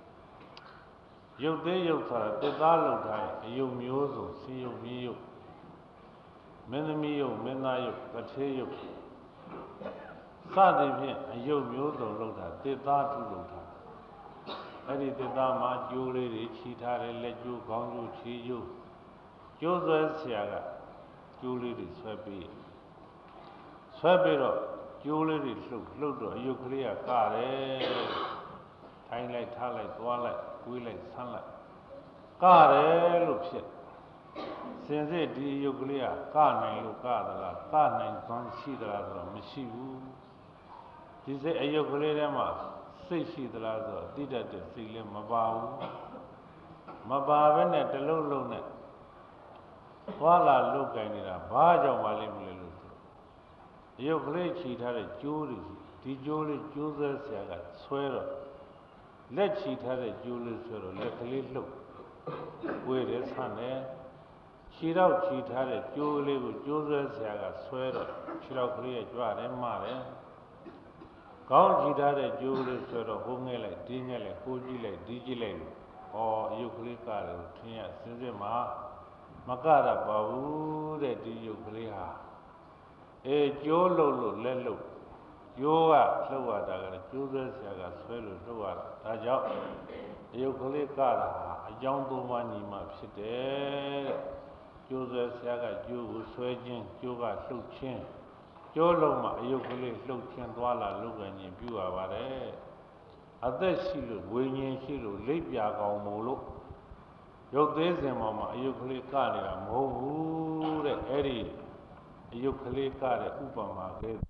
ဆိုတာတစ်သားလောက်ထားရင်အယုတ်မျိုးစုံစီယုတ်မြည်ယုတ်မင်းသမီးယုတ်မင်းသားယုတ်ကထေးယုတ်စသည်ဖြင့်အယုတ်မျိုးစုံလောက်တာတစ်သားထုလောက်တာအဲ့ဒီတစ်သားမှာကျိုးလေးတွေခြိထားတယ်လက်ကျိုးခေါင်းကျိုးခြေကျိုးကျိုးဆွဲဆရာကကျိုးလေးတွေဆွဲပြီးဆွဲပြီးတော့ကျိုးလေးတွေလှုပ်တော့အယုတ်ကလေးကကတယ်ထိုင်းလိုက်ထားလိုက်သွားလိုက်ကွေးလိုက်ဆန်းလိုက်ကတယ်လို့ဖြစ်စင်စစ်ဒီအယုတ်ကလေးကနိုင်လို့ကသလားကနိုင်သွမ်းရှိသလားဆိုတော့မရှိဘူးဒီစိတ်အယုတ်ကလေးထဲမှာစိတ်ရှိသလားဆိုတော့တိတတ်တဲ့စိတ်လည်းမပါဘူးမပါဘဲနဲ့တလုံးလုံးနဲ့သွားလာလုတ်ကင်နေတာဘာကြောင့်ပါလိမ့်မလဲလို့ဆိုအယုတ်ကလေးချီထားတဲ့ကျိုးတွေဒီကျိုးလေးကျိုးဆွဲဆရာကဆွဲတော့လက်ချီထားတဲ့ကျိုးလေးဆွဲတော့လက်ကလေးလှုပ်ကိုယ်တယ်ဆန်းတယ်ခြေတော့ခြီထားတဲ့ကျိုးလေးကိုကျိုးဆွဲဆရာကဆွဲတော့ခြေတော့ကလေးကကြွတယ်မတယ်ကောင်းခြီထားတဲ့ကျိုးလေးဆွဲတော့ဟိုးငဲလိုက်ဒီးငဲလိုက်ဟိုးကြည့်လိုက်ဒီးကြည့်လိုက်လို့ဩအယုတ်ကလေးကတယ်လို့ထင်ရစင်စစ်မှာမကရပါဘူးတဲ့ဒီယုတ်ကလေးဟာကျိုးလို့လက်လို့ကျိုးကလှုပ်ရတာကလည်းကျိုးဆွဲဆရာကဆွဲလို့လှုပ်ရတာဒါကြောင့်အယုတ်ကလေးကတာဟာအကြောင်းသုံးပါးညီမှဖြစ်တယ်တဲ့ကျိုးဆွဲဆရာကကျိုးကိုဆွဲခြင်းကျိုးကလှုပ်ခြင်းကျိုးလုံးမှာအယုတ်ကလေးလှုပ်ခြင်းသွားလာလုတ်ကင်ခြင်းပြုရပါတယ်အသက်ရှိလို့ဝိညာဉ်ရှိလို့လိပ်ပြာကောင်းမို့လို့ရုပ်သေးစဉ်ပေါ်မှာအယုတ်ကလေးကနေတာမဟုတ်ဘူးတဲ့အဲ့ဒီအယုတ်ကလေးကတဲ့ဥပမာကဲ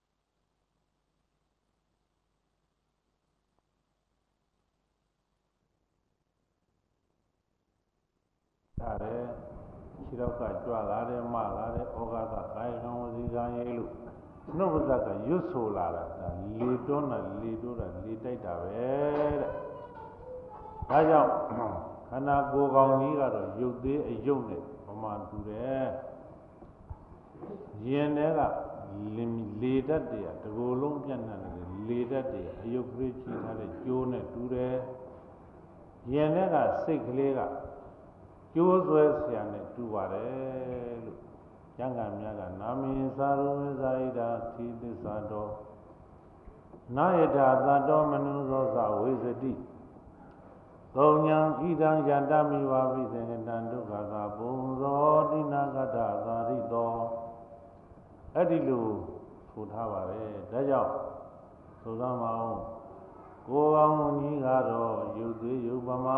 ဒါလည်းခြေတော့ကကြွလာတယ်မလာတယ်ဩဃသကာယကံဝစီကံရေးလို့နှုတ်ပါးကရွတ်ဆိုလာတာဒါလေတွန်းတာလေတိုးတာလေတိုက်တာပဲတဲ့ဒါကြောင့်ခန္ဓာကိုယ်ကောင်ကြီးကတော့ရုပ်သေးအယုတ်နဲ့ပမာတူတယ်ရင်ထဲကလေဓာတ်တွေကတကိုယ်လုံးပြန့်နှံ့တယ်လေဓာတ်တွေအယုတ်ကလေးချီထားတဲ့ကျိုးနဲ့တူတယ်ရင်ထဲကစိတ်ကလေးကကျိုးဆွဲဆရာနဲ့တူပါတယ်လို့ကျမ်းဂန်များကနာမည်သာရုံးဇာဣဒာသီသစ္စာတော်နာယထာသတ္တောမနုသောသဝိသတိသုံးညာဣဒံယတမိဝါပိသင်္ကတံဒုက္ခသာပုံသောတိနာကတ္တသာရိတောအဲ့ဒီလိုဆိုထားပါတယ်ဒါကြောင့်ဆိုသမောင်းကိုယ်ကောင်းကြီးကတော့ယုတ်သေးယုတ်ပမာ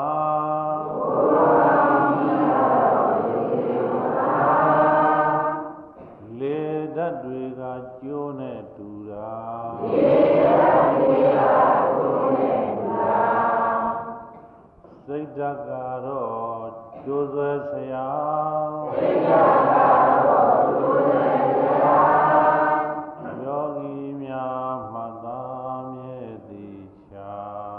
လေဓာတ်တွေကကျိုးနဲ့တူတာစိတ်ဓာတ်ကတော့ကျိုးဆွဲဆရာယောဂီများမှတ်သားမြဲသည်ချာ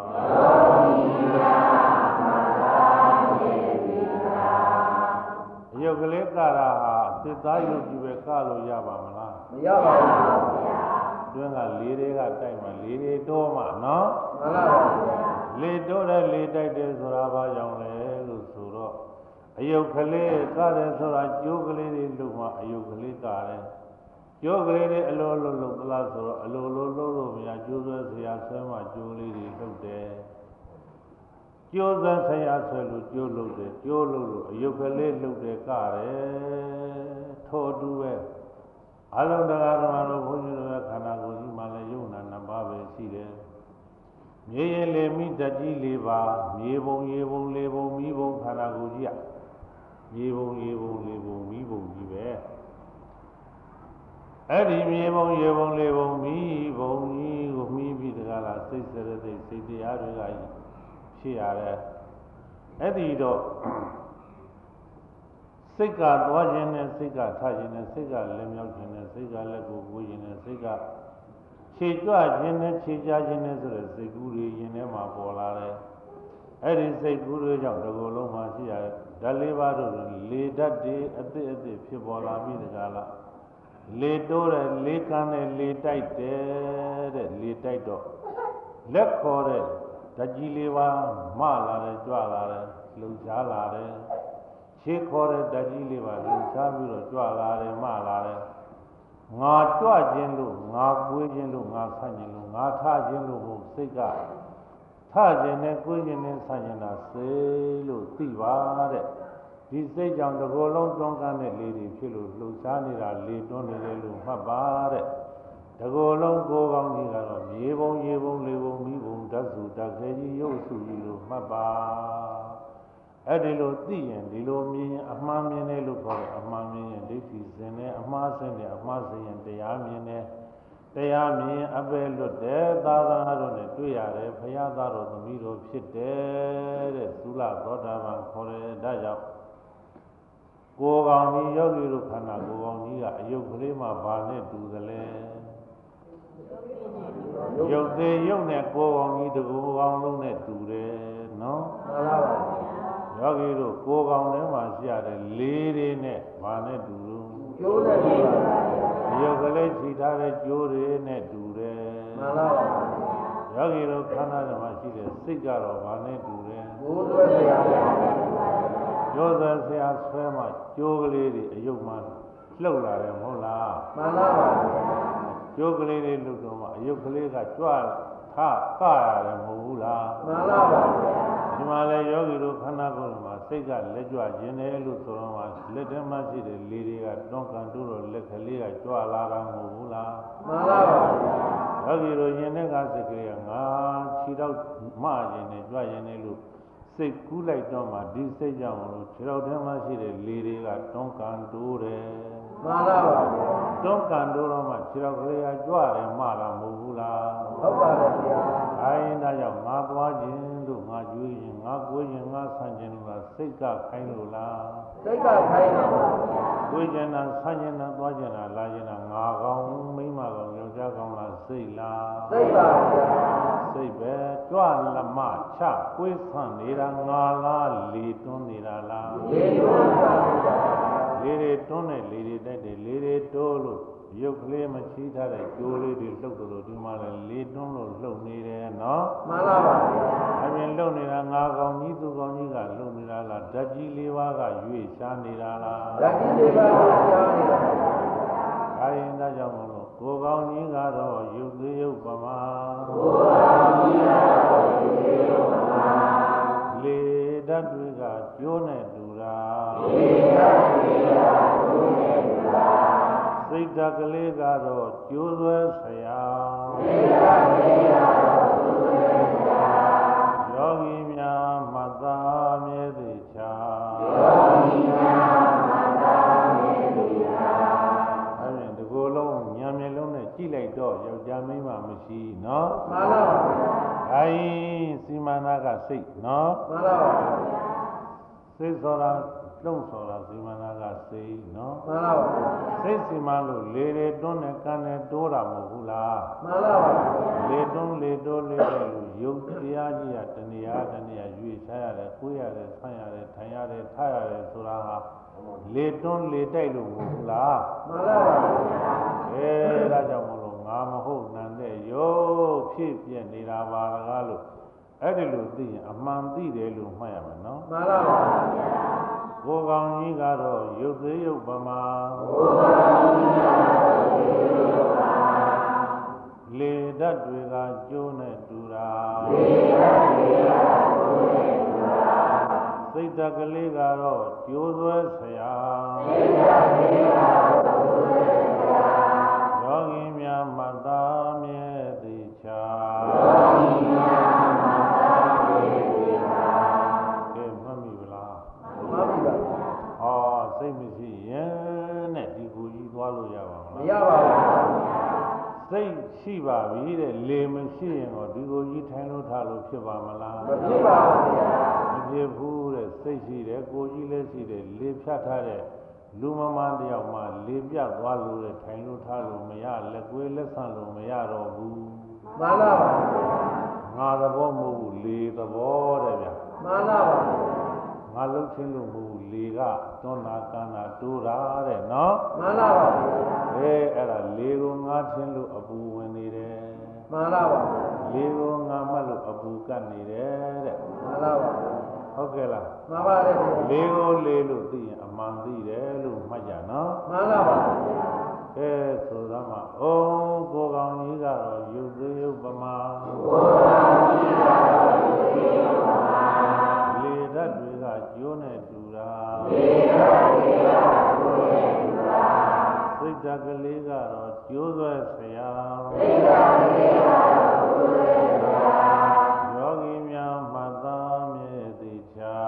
အယုတ်ကလေးကတာဟာသစ်သားယုတ်ကြီးပဲကလို့ရပါမလားမရပါဘူးဗျာတွင်းကလေးတွေကတိုက်မှလေးတွေတိုးမှနော်မှန်ပါပါဗျာလေတိုးတယ်လေတိုက်တယ်ဆိုတာဘာကြောင့်လဲလို့ဆိုတော့အယုတ်ကလေးကတယ်ဆိုတာကျိုးကလေးတွေလှုပ်မှအယုတ်ကလေးကတယ်ကျိုးကလေးတွေအလိုလိုလှုပ်သလားဆိုတော့အလိုလိုလှုပ်လို့မရကျိုးဆွဲဆရာဆွဲမှကျိုးလေးတွေလှုပ်တယ်ကျိုးဆွဲဆရာဆွဲလို့ကျိုးလှုပ်တယ်ကျိုးလှုပ်လို့အယုတ်ကလေးလှုပ်တယ်ကတယ်ထို့တူပဲအလုံးတရားတော်တို့ဘုန်းကြီးတို့ရဲ့ခန္ဓာကိုယ်ကြီးမှလည်းယုံနာနှစ်ပါးပဲရှိတယ်မြေရင်လေမိတကြီးလေးပါမြေပုံရေပုံလေပုံမိပုံခန္ဓာကိုယ်ကြီးကမြေပုံရေပုံလေပုံမိပုံကြီးပဲအဲ့ဒီမြေပုံရေပုံလေပုံမိပုံကြီးကိုမိပြီးတကားလားစိတ်စရသိစိတ်တရားတွေကဖြစ်ရတယ်အဲ့ဒီတော့စိတ်ကသွားခြင်းနဲ့စိတ်ကထခြင်းနဲ့စိတ်ကလက်မြောက်ခြင်းနဲ့စိတ်ကလက်ကိုကိုးခြင်းနဲ့စိတ်ကခြေကြွခြင်းနဲ့ခြေကြခြင်းနဲ့ဆိုတဲ့စိတ်ကူးတွေရင်ထဲမှာပေါ်လာတယ်အဲ့ဒီစိတ်ကူးတွေကြောင့်တစ်ကိုယ်လုံးမှာရှိရဓာတ်လေးပါးတို့လေဓာတ်တွေအသစ်ဖြစ်ပေါ်လာပြီးတကားလားလေတိုးတယ်လေကန်းတယ်လေတိုက်တယ်တဲ့လေတိုက်တော့လက်ခေါ်တဲ့ဓာတ်ကြီးလေးပါမလာတယ်ကြွလာတယ်လှုပ်ရှားလာတယ်ခြေခေါ်တဲ့ဓာတ်ကြီးလေးပါလှုပ်ရှားပြီးတော့ကြွလာတယ်မလာတယ်ငါကြွခြင်းလို့ငါကွေးခြင်းလို့ငါဆန့်ခြင်းလို့ငါထခြင်းလို့ဘုစိတ်ကထခြင်းနဲ့ကွေးခြင်းနဲ့ဆန့်ခြင်းတာစိတ်လို့သိပါတဲ့ဒီစိတ်ကြောင့်တစ်ကိုယ်လုံးတွန်းကန်းတဲ့လေတွေဖြစ်လို့လှုပ်ရှားနေတာလေတွန်းနေတယ်လို့မှတ်ပါတဲ့တကောလုံးကိုယ်ကောင်းကြီးကတော့မြေပုံရေပုံလေပုံမိပုံဓာတ်စုဓာတ်ခဲကြီးရုပ်စုကြီးလို့မှတ်ပါအဲ့ဒီလိုသိရင်ဒီလိုမြင်ရင်အမှန်မြင်တယ်လို့ခေါ်တယ်အမှန်မြင်ရင်ဒိဋ္ဌိစင်တယ်အမှားစင်တယ်အမှားစင်ရင်တရားမြင်တယ်တရားမြင်အပဲလွတ်တယ်သာသနာတော်နဲ့တွေ့ရတယ်ဘုရားသားတော်သမီးတော်ဖြစ်တယ်တဲ့သုလသောတာပန်ခေါ်တယ်ဒါကြောင့်ကိုယ်ကောင်ကြီးယောဂီတို့ခန္ဓာကိုယ်ကောင်ကြီးကအယုတ်ကလေးမှဘာနဲ့တူသလဲရုပ်သေးရုပ်နဲ့ကိုယ်ကောင်ကြီးတကူကောင်လုံးနဲ့တူတယ်နော်မှန်ပါပါယောဂီတို့ကိုယ်ကောင်ထဲမှာရှိရတဲ့လေးတွေနဲ့ဘာနဲ့တူလို့ကျိုးနဲ့တူပါရုပ်ကလေးခြိထားတဲ့ကျိုးတွေနဲ့တူတယ်မှန်ပါပါယောဂီတို့ခန္ဓာထဲမှာရှိတဲ့စိတ်ကတော့ဘာနဲ့တူတယ်ဘိုးသွဲဆရာကျိုးသွဲဆရာဆွဲမှကျိုးကလေးတွေအယုတ်မှလှုပ်လာတယ်မဟုတ်လားမှန်ပါပါကျိုးကလေးတွေလှုပ်တော့မှအယုတ်ကလေးကကြွထကရတယ်မဟုတ်ဘူးလားမှန်ပါပါဒီမှာလေယောဂီတို့ခန္ဓာကိုယ်မှာစိတ်ကလက်ကြွခြင်းတယ်လို့ဆိုတော့မှလက်ထဲမှာရှိတဲ့လေတွေကတွန်းကန်တိုးတော့လက်ကလေးကကြွလာတာမဟုတ်ဘူးလားမှန်ပါပါယောဂီတို့ရင်ထဲကစိတ်ကလေးကငါခြေတော့မှခြင်းနဲ့ကြွခြင်းတယ်လို့စိတ်ကူးလိုက်တော့မှဒီစိတ်ကြောင့်လို့ခြေတော်ထဲမှာရှိတဲ့လေတွေကတွန်းကန်တိုးတယ်မှန်ပါပါတွန်းကန်တိုးတော့မှခြေတော်ကလေးကကြွတယ်မှတာမဟုတ်ဘူးလားဟုတ်ပါတယ်ဗျာအဲဒါကြောင့်ငါသွားခြင်းတို့ငါကြွေးခြင်းငါကိုယ်ခြင်းငါဆန့်ခြင်းတို့ကစိတ်ကခိုင်းလို့လားစိတ်ကခိုင်းတော့ပါဗျာကိုယ်ခြင်းနဲ့ဆန့်ခြင်းနဲ့သွားခြင်းနဲ့လာခြင်းနဲ့ငါကောင်းမိန်းမကောင်းယောက်ျားကောင်းလားစိတ်လားစိတ်ပါဗျာစိတ်ပဲကြွလမချကိုယ်ဆန့်နေတာငါလားလေတွန်းနေတာလားလေတွန်းတာပါလေတွေတွန်းတဲ့လေတွေတိုက်တဲ့လေတွေတိုးလို့ရုပ်ကလေးမချီးထားတဲ့ကြိုးလေးတွေလှုပ်လို့ဒီမှာလည်းလေတွန်းလို့လှုပ်နေတယ်နော်မှန်ပါပါအပြင်လှုပ်နေတာငါကောင်ကြီးသူကောင်ကြီးကလှုပ်နေတာလားဓာတ်ကြီးလေးပါးကရွေ့ရှားနေတာလားဓာတ်ကြီးလေးပါးကရှားနေတာပါရင်ဒါကြောင့်မလို့ကိုယ်ကောင်ကြီးကတော့ရုပ်သေးရုပ်ပမာကိုယ်ကောင်ကြီးကတော့ရုပ်သေးရုပ်ပမာလေဓာတ်တွေကကျိုးနဲ့တူတာလေဓာတ်တွေကကျိုးနဲ့တူတာစိတ်ဓာတ်ကလေးကတော့ကျိုးသွဲဆရာစိတ်ဓာတ်ကလေးကတော့ကျိုးသွဲဆရာယောဂီများမှတ်သားမြဲသည်ချာယောဂီများမှတ်သားမြဲသည်ချာအဲ့ဒီကိုယ်လုံးညံမျက်လုံးနဲ့ကြည့်လိုက်တော့ယောက်ျားမိန်းမမရှိနော်မှန်ပါပါဒါရင်စီမန္နာကစိတ်နော်မှန်ပါပါစိတ်ဆိုတာလှုပ်ဆိုတာစီမန္နာကစိတ်နော်မှန်ပါပါစိတ်စီမံလို့လေတွေတွန်းနဲ့ကန်းနဲ့တိုးတာမဟုတ်ဘူးလားမှန်ပါပါလေတွန်းလေတိုးလေတဲ့လူယုတ်တရားကြီးကတဏှာရွေ့ချရတယ်ကိုယ်ရတယ်ဆန့်ရတယ်ထိုင်ရတယ်ထားရတယ်ဆိုတာဟာလေတွန်းလေတိုက်လို့မဟုတ်ဘူးလားမှန်ပါပါဒါကြောင့်မလို့ငါမဟုတ်နံတဲ့ရုပ်ဖြစ်ပြနေတာပါကားလို့အဲ့ဒီလိုသိရင်အမှန်သိတယ်လို့မှတ်ရမယ်နော်မှန်ပါပါကိုယ်ကောင်ကြီးကတော့ရုပ်သေးရုပ်ပမာကိုယ်ကောင်ကြီးကတော့ရုပ်သေးရုပ်ပမာလေဓာတ်တွေကကျိုးနဲ့တူတာလေဓာတ်တွေကကျိုးနဲ့တူတာစိတ်ဓာတ်ကလေးကတော့ကျိုးသွဲဆရာစိတ်ဓာတ်ကလေးကတော့ကျိုးသွဲဆရာယောဂီများမှတ်သားမြဲသည်ချာယောဂီများမှတ်သားမြဲသည်ချာကဲမှတ်မိဗလားမှတ်မိပါဟောစိတ်မရှိရင်နဲ့ဒီကိုကြီးသွားလို့ရပါမလားမရပါဘူးစိတ်ရှိပါပြီတဲ့လေမရှိရင်တော့ဒီကိုကြီးထိုင်လို့ထားလို့ဖြစ်ပါမလားမဖြစ်ပါဘူးဗျာမဖြစ်ဘူးတဲ့စိတ်ရှိတယ်ကိုကြီးလည်းရှိတယ်လေဖြတ်ထားတဲ့လူမမတယောက်မှလေပြတ်သွားလို့တဲ့ထိုင်လို့ထားလို့မရလက်ကွေးလက်ဆန့်လို့မရတော့ဘူးမှန်ပါပါငါသဘောမဟုတ်ဘူးလေသဘောတဲ့ဗျာမှန်ပါပါငါလှုပ်ချင်းလို့မဟုတ်ဘူးလေကတွန်းတာကန်းတာတိုးတာတဲ့နော်မှန်ပါပါအဲ့ဒါလေကိုငါချင်းလို့အပူဝင်နေတယ်မှန်ပါပါလေကိုငါမှတ်လို့အပူကတ်နေတယ်တဲ့မှန်ပါပါဟုတ်ကဲ့လားမှန်ပါတယ်လေကိုလေလို့သိရင်အမှန်သိတယ်လို့မှတ်ကြနော်မှန်ပါပါဆိုသမှာအိုးကိုကောင်ကြီးကတော့ရုပ်သေးရုပ်ပမာကိုကောင်ကြီးကတော့ရုပ်သေးရုပ်ပမာလေဓာတ်တွေကကျိုးနဲ့တူတာလေဓာတ်တွေကကျိုးနဲ့တူတာစိတ်ဓကလေးကတော့ကျိုးသွဲဆရာယောဂီများမှတ်သားမြဲသိချာ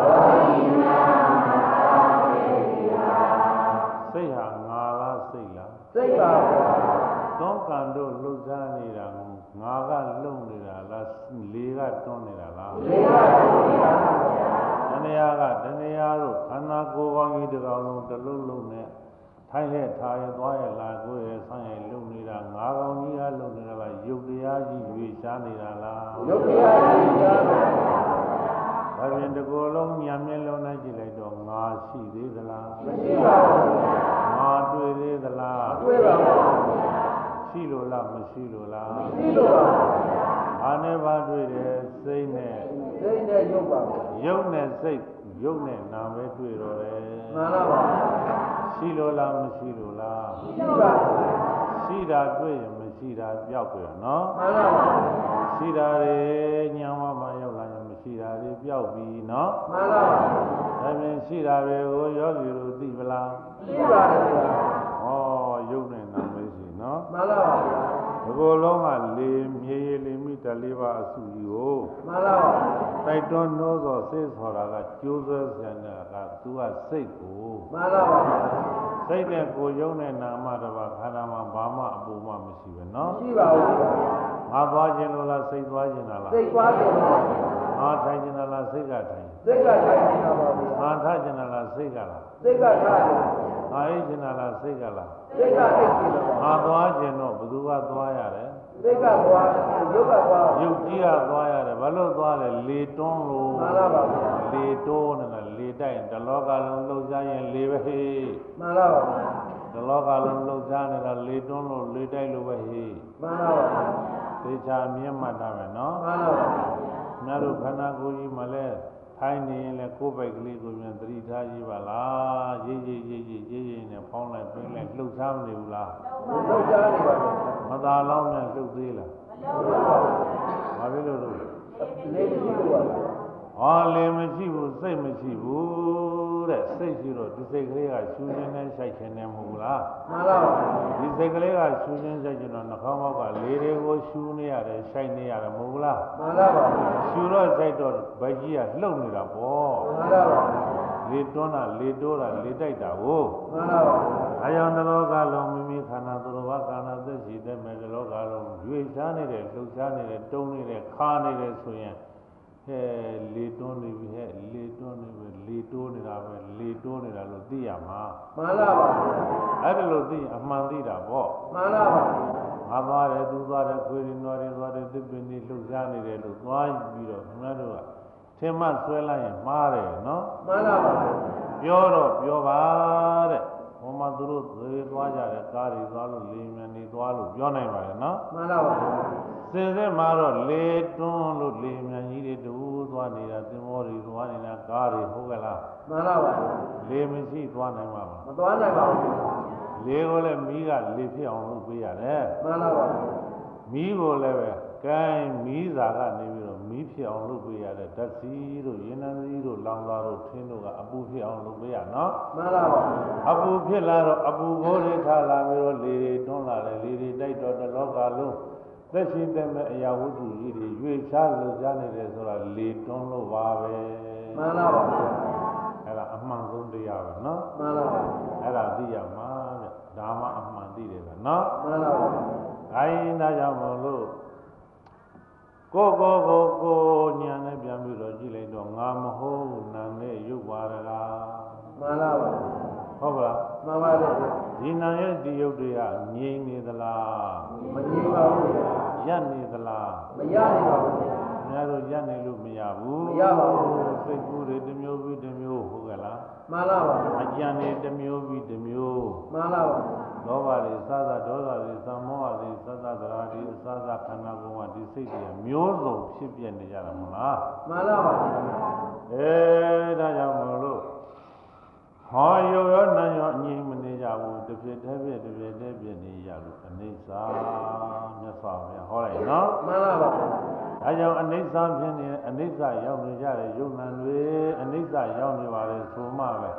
စိတ်ဟာငါလားစိတ်လားစိတ်ပါဗျာတွန်းကန်တို့လှုပ်ရှားနေတာကိုငါကလုံနေတာလားလေကတွန်းနေတာလားလေကတွန်းနေတာပါဗျာတဏှာကတဏှာတို့ခန္ဓာကိုယ်ကောင်းကြီးတစ်ကောင်လုံးတစ်လုံးလုံးနဲ့ထိုင်ရထားရသွားရလာကိုယ်ရဆန်းရလုံနေတာငါကောင်ကြီးကလုံနေတာလားယုတ်တရားကြီးရွေရှားနေတာလားယုတ်တရားကြီးရှားနေတာဒါပြင်တစ်ကိုယ်လုံးညံမျက်လုံးနဲ့ကြည့်လိုက်တော့ငါရှိသေးသလားမရှိပါဘူးငါတွေ့သေးသလားတွေ့ပါဘူးရှိလို့လားမရှိလို့လားမရှိလို့ပါဘာနဲ့ဘာတွေ့တယ်စိတ်နဲ့ရုပ်ပါရုပ်နဲ့စိတ်ရုပ်နဲ့နာပဲတွေ့တော့တယ်မှန်ပါပါရှိလို့လားမရှိလို့လားရှိပါဘူးရှိတာတွေ့ရင်မရှိတာပျောက်ပြီနော်မှန်ပါပါရှိတာတွေညံဝမှရောက်လာရင်မရှိတာတွေပျောက်ပြီနော်မှန်ပါပါဒါပြင်ရှိတာတွေကိုယောဂီတို့သိပလားသိပါတယ်ဗျာဩရုပ်နဲ့နာပဲရှိနော်မှန်ပါပါဒီကိုယ်လုံးကလေမြေရည်လေမိတလေးပါအစုကြီးကိုမှန်ပါပါတိုက်တွန်းနှိုးစော်စိတ်ဆိုတာကကျိုးဆွဲဆရာကသူကစိတ်ကိုမှန်ပါပါစိတ်နဲ့ကိုယ်ယုံနဲ့နာမတပါခန္ဓာမှာဘာမှအပူမှမရှိပဲနော်မရှိပါဘူးငါသွားခြင်းလို့လားစိတ်သွားခြင်းလားစိတ်သွားခြင်းပါငါထိုင်ခြင်းလားစိတ်ကထိုင်စိတ်ကထိုင်ခြင်းပါဗျာငါထခြင်းလားစိတ်ကလားစိတ်ကထားခြင်းငါအိတ်ခြင်းလားစိတ်ကလားစိတ်ကအိတ်ခြင်းပါငါသွားခြင်းတော့ဘယ်သူကသွားရတယ်စိတ်ကသွားရုပ်ကသွားရုပ်ကြီးကသွားရတယ်ဘာလို့သွားလဲလေတွန်းလို့မှန်ပါပါလေတိုးနေတာလေတိုက်တလောကလုံးလှုပ်ရှားရင်လေပဲဟေးမှန်ပါပါတလောကလုံးလှုပ်ရှားနေတာလေတွန်းလို့လေတိုက်လို့ပဲဟေးမှန်ပါပါသေချာမြင်မှတ်တာပဲနော်မှန်ပါပါငါတို့ခန္ဓာကိုယ်ကြီးမှလည်းထိုင်းနေရင်လည်းကိုယ်ပိုက်ကလေးကိုပြန်သတိထားကြည့်ပါလားရေးနဲ့ဖောင်းလိုက်ပြင်းလိုက်လှုပ်ရှားမနေဘူးလားလှုပ်ရှားနေပါဘူးမသာလောင်းနဲ့လှုပ်သေးလားမလှုပ်ပါဘူးဘာဖြစ်လို့လဲလေမရှိဘူးပါဟောလေမရှိဘူးစိတ်မရှိဘူးတဲ့စိတ်ရှိတော့ဒီစိတ်ကလေးကရှူခြင်းနဲ့ရှိုက်ခြင်းနဲ့မဟုတ်ဘူးလားမှန်ပါပါဒီစိတ်ကလေးကရှူခြင်းရှိုက်ခြင်းတော့နှာခေါင်းဘောက်ကလေတွေကိုရှူနေရတယ်ရှိုက်နေရတယ်မဟုတ်ဘူးလားမှန်ပါပါရှူတော့ရှိုက်တော့ဗိုက်ကြီးကလှုပ်နေတာပေါ့မှန်ပါပါလေတွန်းတာလေတိုးတာလေတိုက်တာကိုမှန်ပါပါအယောင်တလောကလုံးမိမိခန္ဓာသူတော်ဘာခန္ဓာသက်ရှိတဲ့မဲ့တလောကလုံးရွေရှားနေတယ်လှုပ်ရှားနေတယ်တုံးနေတယ်ခါနေတယ်ဆိုရင်ဟဲ့လေတွန်းနေပြီဟဲ့လေတွန်းနေပြီလေတိုးနေတာပဲလေတိုးနေတာလို့သိရမှာမှန်ပါပါအဲ့ဒါလို့သိရင်အမှန်သိတာပေါ့မှန်ပါပါငါသွားတယ်သူသွားတယ်ခွေးတွေနွားတွေသွားတယ်သစ်ပင်တွေလှုပ်ရှားနေတယ်လို့သွားပြီးတော့ခင်ဗျားတို့ကထင်မှဆွဲလိုက်ရင်မှားတယ်နော်မှန်ပါပါပြောတော့ပြောပါတဲ့ဟိုမှာသူတို့သေသွားကြတယ်ကားတွေသွားလို့လေမြန်တွေသွားလို့ပြောနိုင်ပါရဲ့နော်မှန်ပါပါစင်စစ်မှာတော့လေတွန်းလို့လေမြန်ကြီးတွေတူသွားနေတာသင်္ဘောတွေသွားနေတာကားတွေဟုတ်ကလားမှန်ပါပါလေမရှိသွားနိုင်ပါဘူးမသွားနိုင်ပါဘူးလေကိုလည်းမီးကလေဖြစ်အောင်လုပ်ပေးရတယ်မှန်ပါပါမီးကိုလည်းပဲကိုင်းမီးစာကနေပြီးတော့မီးဖြစ်အောင်လုပ်ပေးရတယ်ဓာတ်စီတို့ရေနံစီတို့လောင်သားတို့ထင်းတို့ကအပူဖြစ်အောင်လုပ်ပေးရနော်မှန်ပါပါအပူဖြစ်လာတော့အပူကိုတွေထားလာပြီးတော့လေတွေတွန်းလာတယ်လေတွေတိုက်တော့တလောကလုံးသက်ရှိတဲ့မဲ့အရာဝတ္ထုကြီးတွေရွေ့ချလှုပ်ရှားနေတယ်ဆိုတာလေတွန်းလို့ပါပဲမှန်ပါပါအဲ့ဒါအမှန်ဆုံးတရားပဲနော်မှန်ပါပါအဲ့ဒါသိရမှာဗျဒါမှအမှန်သိတယ်ဗျနော်မှန်ပါပါခိုင်းဒါကြောင့်မလို့ကိုညာနဲ့ပြန်ပြီးတော့ကြည့်လိုက်တော့ငါမဟုတ်နာနဲ့ရုပ်ပါရလားမှန်ပါပါဟုတ်ပါလားမှန်ပါတယ်ဒီနာရဲ့ဒီရုပ်တွေကငြိမ်နေသလားမငြိမ်ပါဘူးရပ်နေသလားမရနိုင်ပါဘူးခင်ဗျားတို့ရပ်နေလို့မရဘူးမရပါဘူးစိတ်ကူးတွေတစ်မျိုးပြီးတစ်မျိုးဟုတ်ကဲ့လားမှန်ပါပါအကြံတွေတစ်မျိုးပြီးတစ်မျိုးမှန်ပါပါလောဘတွေစသဒေါသတွေသမောဟတွေစသသရာတွေစသခန္ဓာကိုယ်ကဒီစိတ်တွေမျိုးစုံဖြစ်ပြနေကြတာမဟုတ်လားမှန်ပါပါဒါကြောင့်မလို့ဟောရောရောနာရောအငြိမ်မနေကြဘူးတစ်ဖြစ်တည်းဖြစ်နေရလို့အနိစ္စမြတ်စွာဘုရားဟောလိုက်နော်မှန်ပါပါဒါကြောင့်အနိစ္စဖြစ်နေအနိစ္စရောက်နေကြတဲ့ယုံနာတွေအနိစ္စရောက်နေပါလေဆိုမှပဲ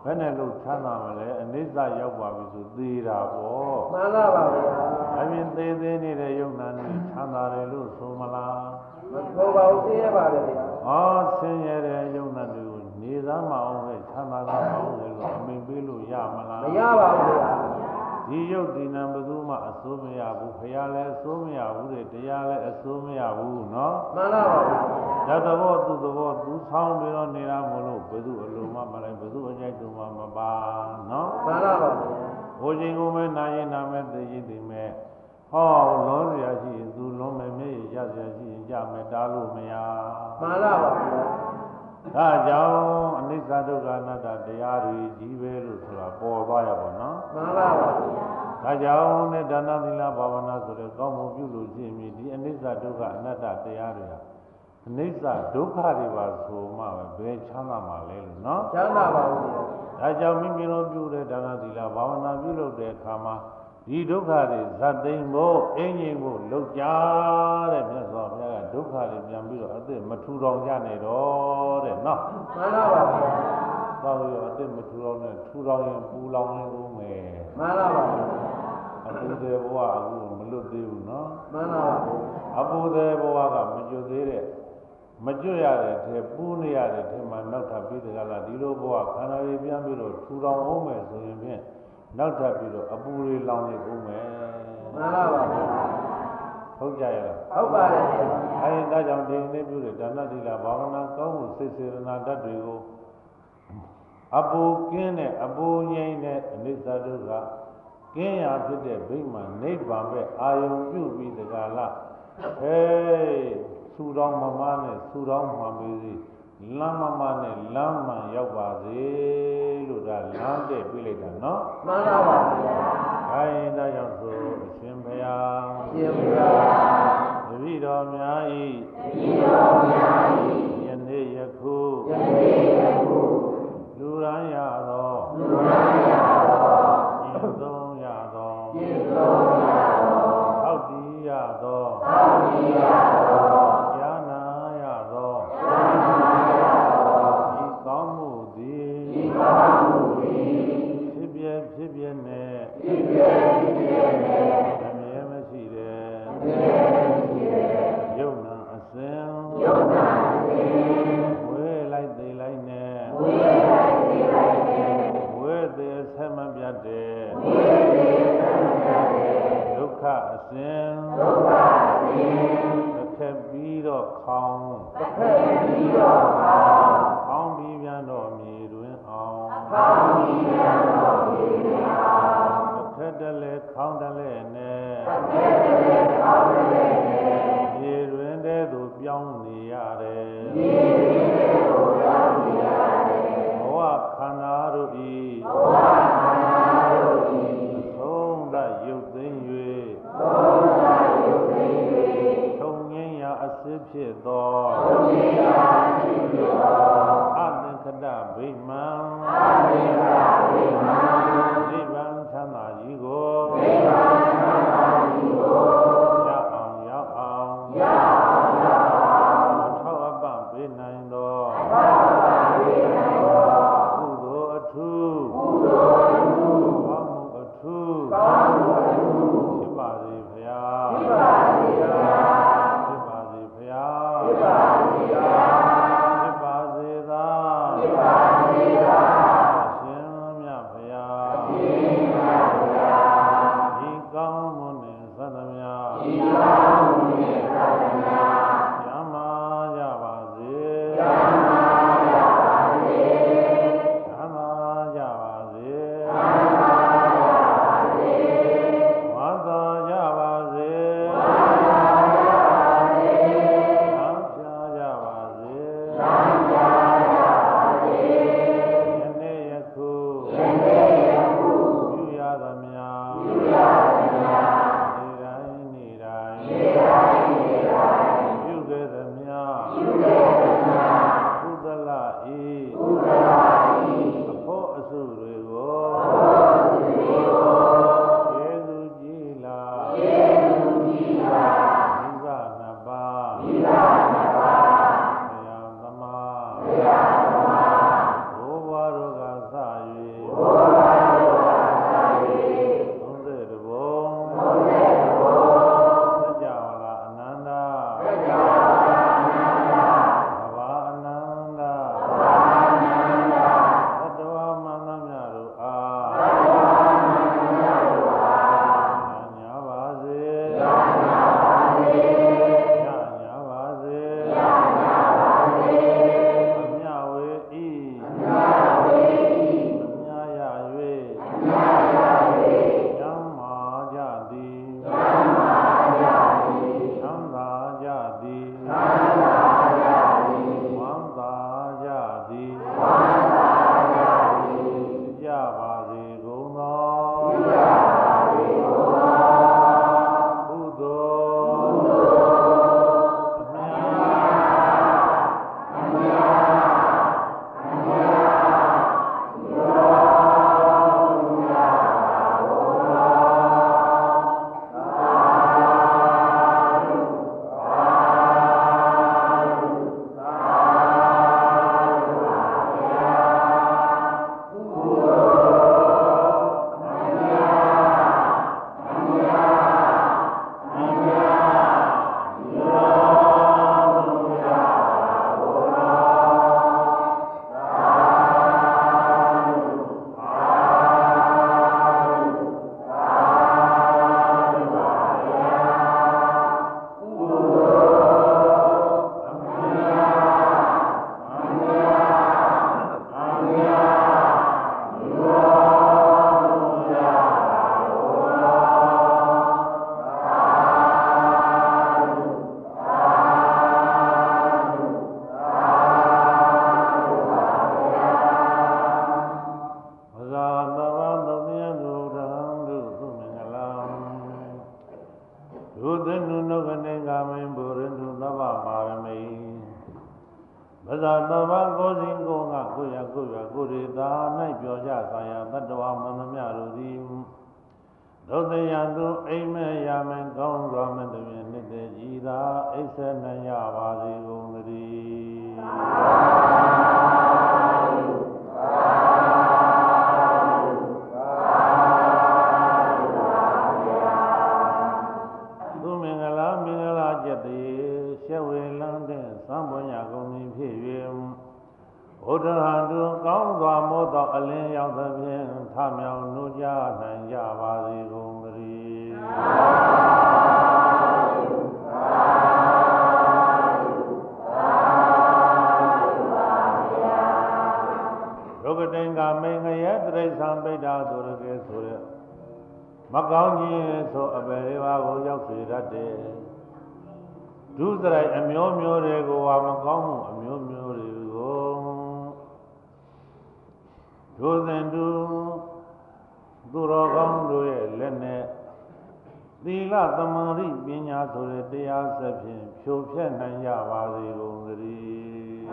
ဘယ်နဲ့လို့ချမ်းသာမလဲအနိစ္စရောက်ပါပြီဆိုသေတာပေါ့မှန်လားပါဗျာအပြင်သေးသေးနေတဲ့ယုံနာနဲ့ချမ်းသာတယ်လို့ဆိုမလားမဆိုပါဘူးသိရပါတယ်ဗျာဟောဆင်းရဲတဲ့ယုံနာတွေကိုနေသားမအောင်ပဲချမ်းသာသားမအောင်လေလို့အမိန်ပေးလို့ရမလားမရပါဘူးဗျာဒီယုတ်ဒီနံဘယ်သူမှအစိုးမရဘူးဖရာလည်းအစိုးမရဘူးတဲ့တရားလည်းအစိုးမရဘူးနော်မှန်လားပါဗျာဒါသဘောသူသဘောသူဆောင်းပြီးတော့နေတာမလို့ဘယ်သူအလိုမှမလိုက်ဘယ်သူအကြိုက်သူမှမပါနော်မှန်လားပါဗျာဘိုးချင်းကိုမဲနာရင်နာမဲသိရင်သိမဲဟောလွန်เสียရှိရင်သူလွန်မယ်မျက်ရည်ရเสียရှိရင်ကြမယ်တားလို့မရမှန်လားပါဗျာဒါကြောင့်အနိစ္စဒုက္ခအနတ္တတရားတွေကြီးပဲလို့ဆိုတာပေါ်သွားရပါတော့မှန်လားပါဗျာဒါကြောင့်နဲ့ဒါနသီလဘာဝနာဆိုတဲ့ကောင်းမှုပြုလို့ရှိရင်ဒီအနိစ္စဒုက္ခအနတ္တတရားတွေဟာအနိစ္စဒုက္ခတွေပါဆိုမှပဲဘယ်ချမ်းသာမှာလဲလို့နော်ချမ်းသာပါဘူးဒါကြောင့်မိမိတို့ပြုတဲ့ဒါနသီလဘာဝနာပြုလုပ်တဲ့အခါမှာဒီဒုက္ခတွေဇတ်သိမ်းဖို့အင်းကြီးဖို့လောက်ကြတဲ့မြတ်စွာဘုရားကဒုက္ခတွေပြန်ပြီးတော့အသက်မထူထောင်ကြနဲ့တော့တဲ့နော်မှန်လားပါဗျာသွားပြီးတော့အသက်မထူထောင်နဲ့ထူထောင်ရင်ပူလောင်နေဦးမယ်မှန်လားပါဗျာအပူသေးဘဝအခုမလွတ်သေးဘူးနော်မှန်လားပါအပူသေးဘဝကမကျွတ်သေးတဲ့မကျွတ်ရတဲ့ထဲပူနေရတဲ့ထဲမှာနောက်ထပ်ပြီးတကလားဒီလိုဘဝခန္ဓာတွေပြန်ပြီးတော့ထူထောင်အောင်မယ်ဆိုရင်ဖြင့်နောက်ထပ်ပြီးတော့အပူတွေလောင်နေဦးမယ်မှန်လားပါဟုတ်ကြရလားဟုတ်ပါတယ်ဒါကြောင့်ဒီနေ့ပြုတဲ့ဒါနသီလဘာဝနာကောင်းမှုစိတ်စေတနာဓာတ်တွေကိုအပူကင်းတဲ့အပူငြိမ်းတဲ့အနိစ္စဒုက္ခကင်းရာဖြစ်တဲ့ဗိမာန်နိဗ္ဗာန်ပဲအာယုံပြုပြီးတကလားဟေးဆူတော်မမနဲ့ဆူတော်မှန်ပြီလမ်းမမနဲ့လမ်းမှန်ရောက်ပါစေလို့ဒါလမ်းတဲ့ပြလိုက်တာနော်မှန်ပါပါဗျာခိုင်းဒါကြောင့်ဆိုအရှင်ဘုရားအရှင်ဘုရားတပည့်တော်များဤတပည့်တော်များဤယနေ့ယခုယနေ့ယခုလူရန်ရသောလူရန်ရသောကျင့်သုံးရသောကျင့်သုံးရသောသောက်တည်ရသောသောက်တည်ရသောဉာဏ်နာရသောဉာဏ်နာရသောဤကောင်းမှုသည်ဤကောင်းမှုသည်ဖြစ်ပြနဲ့ဖြစ်ပြနဲ့အမြဲမရှိတဲ့အမြဲမရှိတဲ့ယုံနာအစဉ်ယုံနာအစဉ်ဝေးလိုက်သိလိုက်နဲ့ဝေးလိုက်သိလိုက်နဲ့ဝေးသေးဆက်မပြတ်တဲ့ဝေးသေးဆက်မပြတ်တဲ့ဒုက္ခအစဉ်ဒုက္ခအစဉ်တစ်ခက်ပြီးတော့ခေါင်းတစ်ခက်ပြီးတော့ခေါင်းပြီးပြန်တော့မြေတွင်အောင်ခေါင်းပြီးပြန်တော့မြေတွင်အောင်တစ်ခက်တလဲခေါင်းတလဲနဲ့တစ်ခက်တလဲခေါင်းတလဲနဲ့မြေတွင်တည်းသို့ပြောင်းနေရတယ်မြေတွင်တည်းသို့ပြောင်းနေရတယ်ဘဝခန္ဓာတို့ဤဘဝခန္ဓာတို့ဤသုံးသရုပ်သိမ်း၍သုံးသရုပ်သိမ်း၍ထုံငင်းရာအစစ်ဖြစ်သောထုံငင်းရာအစစ်ဖြစ်သောအသင်္ခတဗိမာန်အသင်္ခတဗိမာန်နိဗ္ဗာန်ချမ်းသာကြီးကိုနိဗ္ဗာန်ချမ်းသာကြီးကိုရောက်အောင်မထောက်အပံ့ပေးနိုင်သောကုသိုလ်အထူးကောင်းမှုအထူးဖြစ်ပါစေဘုရားဖြစ်ပါစေဘုရားဖြစ်ပါစေဘုရားဖြစ်ပါစေဘုရားဖြစ်ပါစေသာဖြစ်ပါစေသာအရှင်မြတ်ဘုရား။သတ္တဝါမန္တမြတို့သည်ဒုတိယသူအိမ်မဲ့ရမယ်ကောင်းစွာမဲ့တည်းနှစ်သက်ကြည်သာအိဆဲနိုင်ရပါစေကုန်သတည်းသူမင်္ဂလာမင်္ဂလာကျက်တည်းရှက်ဝေလန်းတဲ့သံပွင့်ရကုန်ပြီဖြစ်၍ဘုဒ္ဓဟံသူကောင်းစွာမို့သောအလင်းရောက်သဖြင့်ထမြောင်နှုတ်ကြနိုင်ကြပါစေကုန်သတည်းဒုက္ကတိန်ကမိန်ငရဲတိရစ္ဆာန်ပိဋ္ဌာသူရကေဆိုတဲ့မကောင်းခြင်းဆိုအပေလေးပါးကိုရောက်စေတတ်တယ်ဒုစရိုက်အမျိုးမျိုးတွေကိုဟာမကောင်းမှုအမျိုးမျိုးတွေကိုဒုစင်သူတော်ကောင်းတို့ရဲ့လက်နဲ့သီလသမာဓိပညာဆိုတဲ့တရားစဖြင့်ဖြိုဖျက်နိုင်ကြပါစေကုန်သတည်း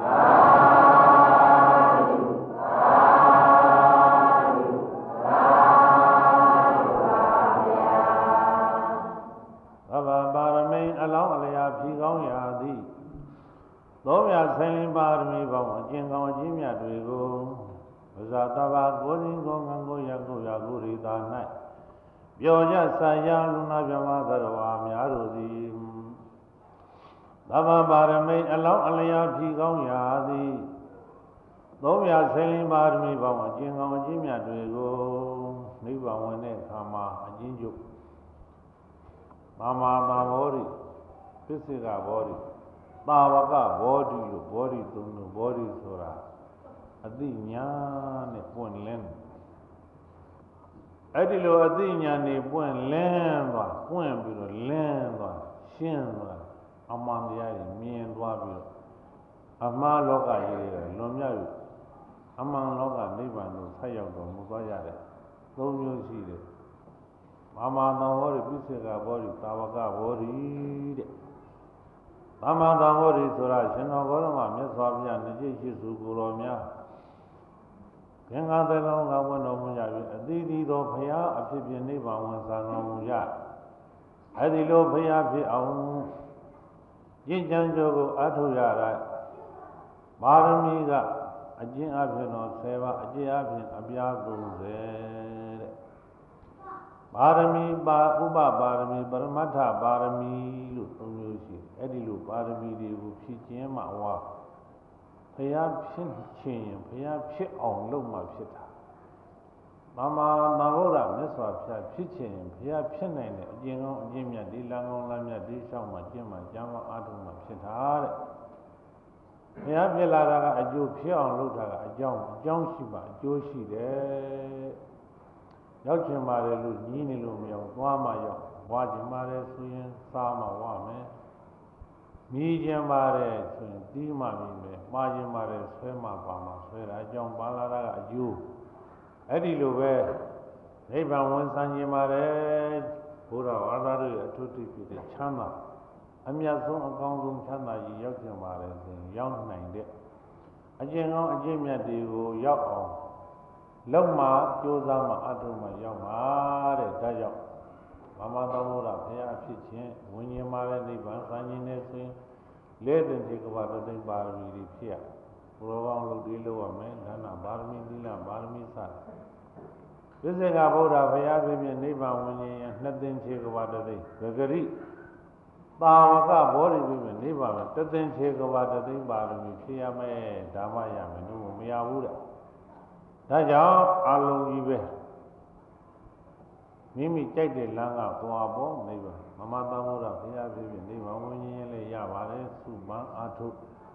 သဗ္ဗပါရမိန်အလောင်းအလျာဖြီကောင်းရာသည်သောမြတ်ဆိုင်လင်းပါရမီပေါင်းအကျင့်ကောင်းအကျင့်မြတ်တွေကိုဘုရားတဘာကိုရင်းကောင်းကိုရကိုရကိုရိသာ၌ပြောကြဆာယလူနာပြမသရဝါများတို့သည်သဗ္ဗပါရမိန်အလောင်းအလျာဖြီကောင်းရာသည်သောမြတ်ဆိုင်လင်းပါရမီပေါင်းအကျင့်ကောင်းအကျင့်မြတ်တွေကိုနိဗ္ဗာန်ဝင်တဲ့အခါမှာအကျဉ်းချုပ်မာမာသာဘောဓိပစ္စေကဘောဓိသာဝကဘောဓိလို့ဘောဓိသုံးလို့ဘောဓိဆိုတာအသိဉာဏ်နဲ့ပွင့်လင်းအဲ့ဒီလိုအသိဉာဏ်နဲ့ပွင့်လင်းသွားပွင့်ပြီးတော့လင်းသွားရှင်းသွားအမှန်တရားကြီးမြင်သွားပြီးတော့အမှားလောကကြီးတွေလွန်မြောက်ပြီးအမှန်လောကနိဗ္ဗာန်ကိုဆက်ရောက်တော်မူသွားကြတယ်သုံးမျိုးရှိတယ်မာမာသံဘောဓိပိစေကဘောဓိသာဝကဘောဓိတဲ့သမ္မာသံဘောဓိဆိုတာရှင်တော်ဂေါတမမြတ်စွာဘုရားနှစ်ကျိတ်ရှိစုကိုယ်တော်များသင်္ဃာသလုံးကဝန်တော်မူကြပြီးအတိတိသောဘုရားအဖြစ်ဖြင့်နိဗ္ဗာန်ဝင်စားတော်မူကြအဲဒီလိုဘုရားဖြစ်အောင်ကျင့်ကြံကြိုးကိုအထုရတာပါရမီကအကျင့်အဖြစ်တော်10ပါးအကျင့်အဖြစ်အပြား30တဲ့ပါရမီပါဥပပါရမီပရမတ္ထပါရမီလို့သုံးမျိုးရှိတယ်အဲ့ဒီလိုပါရမီတွေကိုဖြည့်ခြင်းမှဝါဘုရားဖြစ်ခြင်းရင်ဘုရားဖြစ်အောင်လုပ်မှဖြစ်တာသမ္မာသမ္ဗုဒ္ဓမြတ်စွာဘုရားဖြစ်ခြင်းရင်ဘုရားဖြစ်နိုင်တဲ့အကျင့်ကောင်းအကျင့်မြတ်ဒီလမ်းကောင်းလမ်းမြတ်ဒီလျှောက်မှကျင့်မှကျမ်းမှအားထုတ်မှဖြစ်တာတဲ့ဘုရားဖြစ်လာတာကအကျိုးဖြစ်အောင်လုပ်တာကအကြောင်းရှိမှအကျိုးရှိတယ်ရောက်ချင်ပါတယ်လို့ညီးနေလို့မရဘူးသွားမှရောက်ဝါချင်ပါတယ်ဆိုရင်စားမှဝမယ်ညီးချင်ပါတယ်ဆိုရင်တီးမှပြီးမယ်မှားချင်ပါတယ်ဆွဲမှပါမှဆွဲတာအကြောင်းပါလာတာကအကျိုးအဲ့ဒီလိုပဲနိဗ္ဗာန်ဝင်ဆိုင်ခြင်းပါတယ်ဘုရားဝါဒတို့ရဲ့အထုတိဖြစ်တဲ့ချမ်းသာအမြတ်ဆုံးအကောင်းဆုံးချမ်းသာကြီးရောက်ချင်ပါတယ်ဆိုရင်ရောက်နိုင်တဲ့အကျင့်ကောင်းအကျင့်မြတ်တွေကိုရောက်အောင်လောက်မှကြိုးစားမှအထုမှရောက်မှာတဲ့ဒါကြောင့်မမတော်ဘုရားဘုရားဖြစ်ခြင်းဝิญဉ်မှာတဲ့နိဗ္ဗာန်ဆိုင်ခြင်းနဲ့ဆိုရင်လဲတဲ့ဒီကဘာတသိပါရမီတွေဖြစ်ရဘုရားကောင်းလုပ်ပြီးလုပ်ရမယ်ဒါနပါရမီသီလပါရမီစသပစ္စေကဗုဒ္ဓဘုရားဖြစ်ဖြစ်နိဗ္ဗာန်ဝင်ခြင်းနှစ်သိန်းခြေကဘာတသိဗဂရိသာဝကဘောဓိဖြစ်ဖြစ်နိဗ္ဗာန်တသိန်းခြေကဘာတသိပါရမီဖြစ်ရမယ်ဓမ္မရမယ်တို့မရဘူးတဲ့ဒါကြောင့်အလုံးကြီးပဲမိမိကြိုက်တဲ့လမ်းကသွားပေါ်နိဗ္ဗာန်မမတ္တဗုဒ္ဓဘုရားဖြစ်ဖြစ်နိဗ္ဗာန်ဝင်ခြင်းလည်းရပါတယ်သုပန်အာထု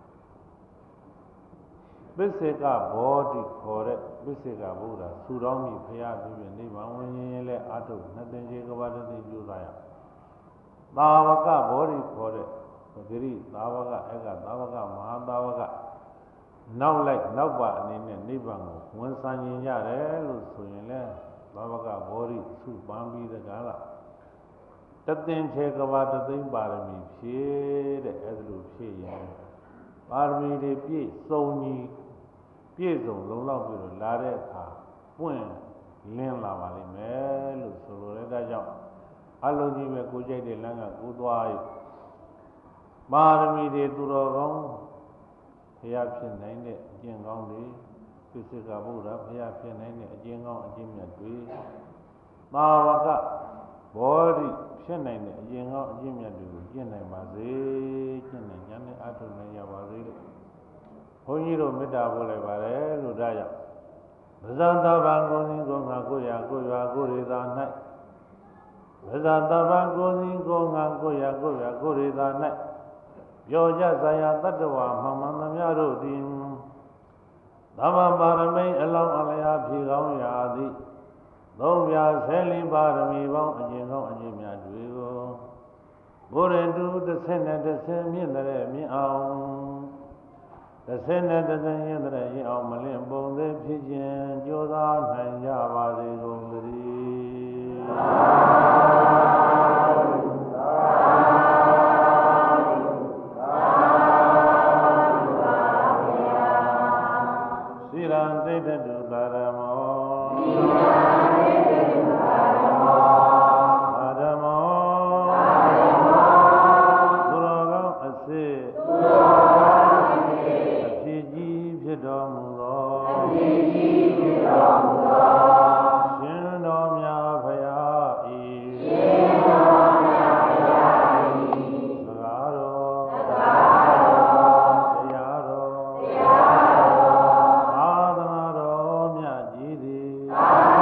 ပစ္စေကဘောဓိခေါ်တဲ့ပစ္စေကဗုဒ္ဓသုတော်မိဘုရားဖြစ်ဖြစ်နိဗ္ဗာန်ဝင်ခြင်းလည်းအာထုနှစ်သိန်းခြေကဘာတသိကျိုးစားရသာဝကဘောဓိခေါ်တဲ့ဂရိသာဝကဧကသာဝကမဟာသာဝကနောက်လိုက်နောက်ပါအနေနဲ့နိဗ္ဗာန်ကိုဝန်ဆိုင်ရင်ရတယ်လို့ဆိုရင်လဲဘာဝကဘောဓိသုပန်ပြီးတဲ့ကာလတသင်္ချေကဘာတသိန်းပါရမီဖြည့်တဲ့အဲ့ဒါလိုဖြည့်ရင်ပါရမီတွေပြည့်စုံလုံလောက်ပြီးတော့လာတဲ့အခါပွင့်လင်းလာပါလိမ့်မယ်လို့ဆိုလိုတဲ့ဒါကြောင့်အလုံးကြီးပဲကိုကြိုက်တဲ့လမ်းကကိုသွားရပါရမီတွေသူတော်ကောင်းဖျားဖြစ်နိုင်တဲ့အကျင့်ကောင်းတွေပိစိကဗုဒ္ဓဖျားဖြစ်နိုင်တဲ့အကျင့်ကောင်းအကျင့်မြတ်တွေသာဝကဘောဓိဖြစ်နိုင်တဲ့အကျင့်ကောင်းအကျင့်မြတ်တွေကိုကျင့်နိုင်ပါစေကျင့်နိုင်ဉာဏ်နဲ့အထုနိုင်ရပါစေလို့ဘုန်းကြီးတို့မေတ္တာပို့လိုက်ပါတယ်လို့ဒါကြောင့်ဗဇံတဗံကိုစဉ်ကိုငါကိုရာကိုရွာကိုရေသာ၌ဗဇံတဗံကိုစဉ်ကိုငါကိုရာကိုရွာကိုရေသာ၌ပြောကြဇာယတတ္တဝါမှန်မှန်သမျှတို့သည်သမ္မာပါရမိအလောင်းအလျာဖြေကောင်းရာသည်သုံးပြဆယ်လင်းပါရမီပေါင်းအကျင့်ကောင်းအကျင့်များတွေကိုဘုရင်တူတစ်ဆင့်နဲ့တစ်ဆင့်မြင့်တဲ့မြင့်အောင်တစ်ဆင့်နဲ့တစ်ဆင့်မြင့်တဲ့ရင်အောင်မလင့်ပုံသေးဖြစ်ခြင်းကြိုးစားနိုင်ကြပါစေကုန်သတည်းစိရံဒိဋ္ဌတုသာရမောသာ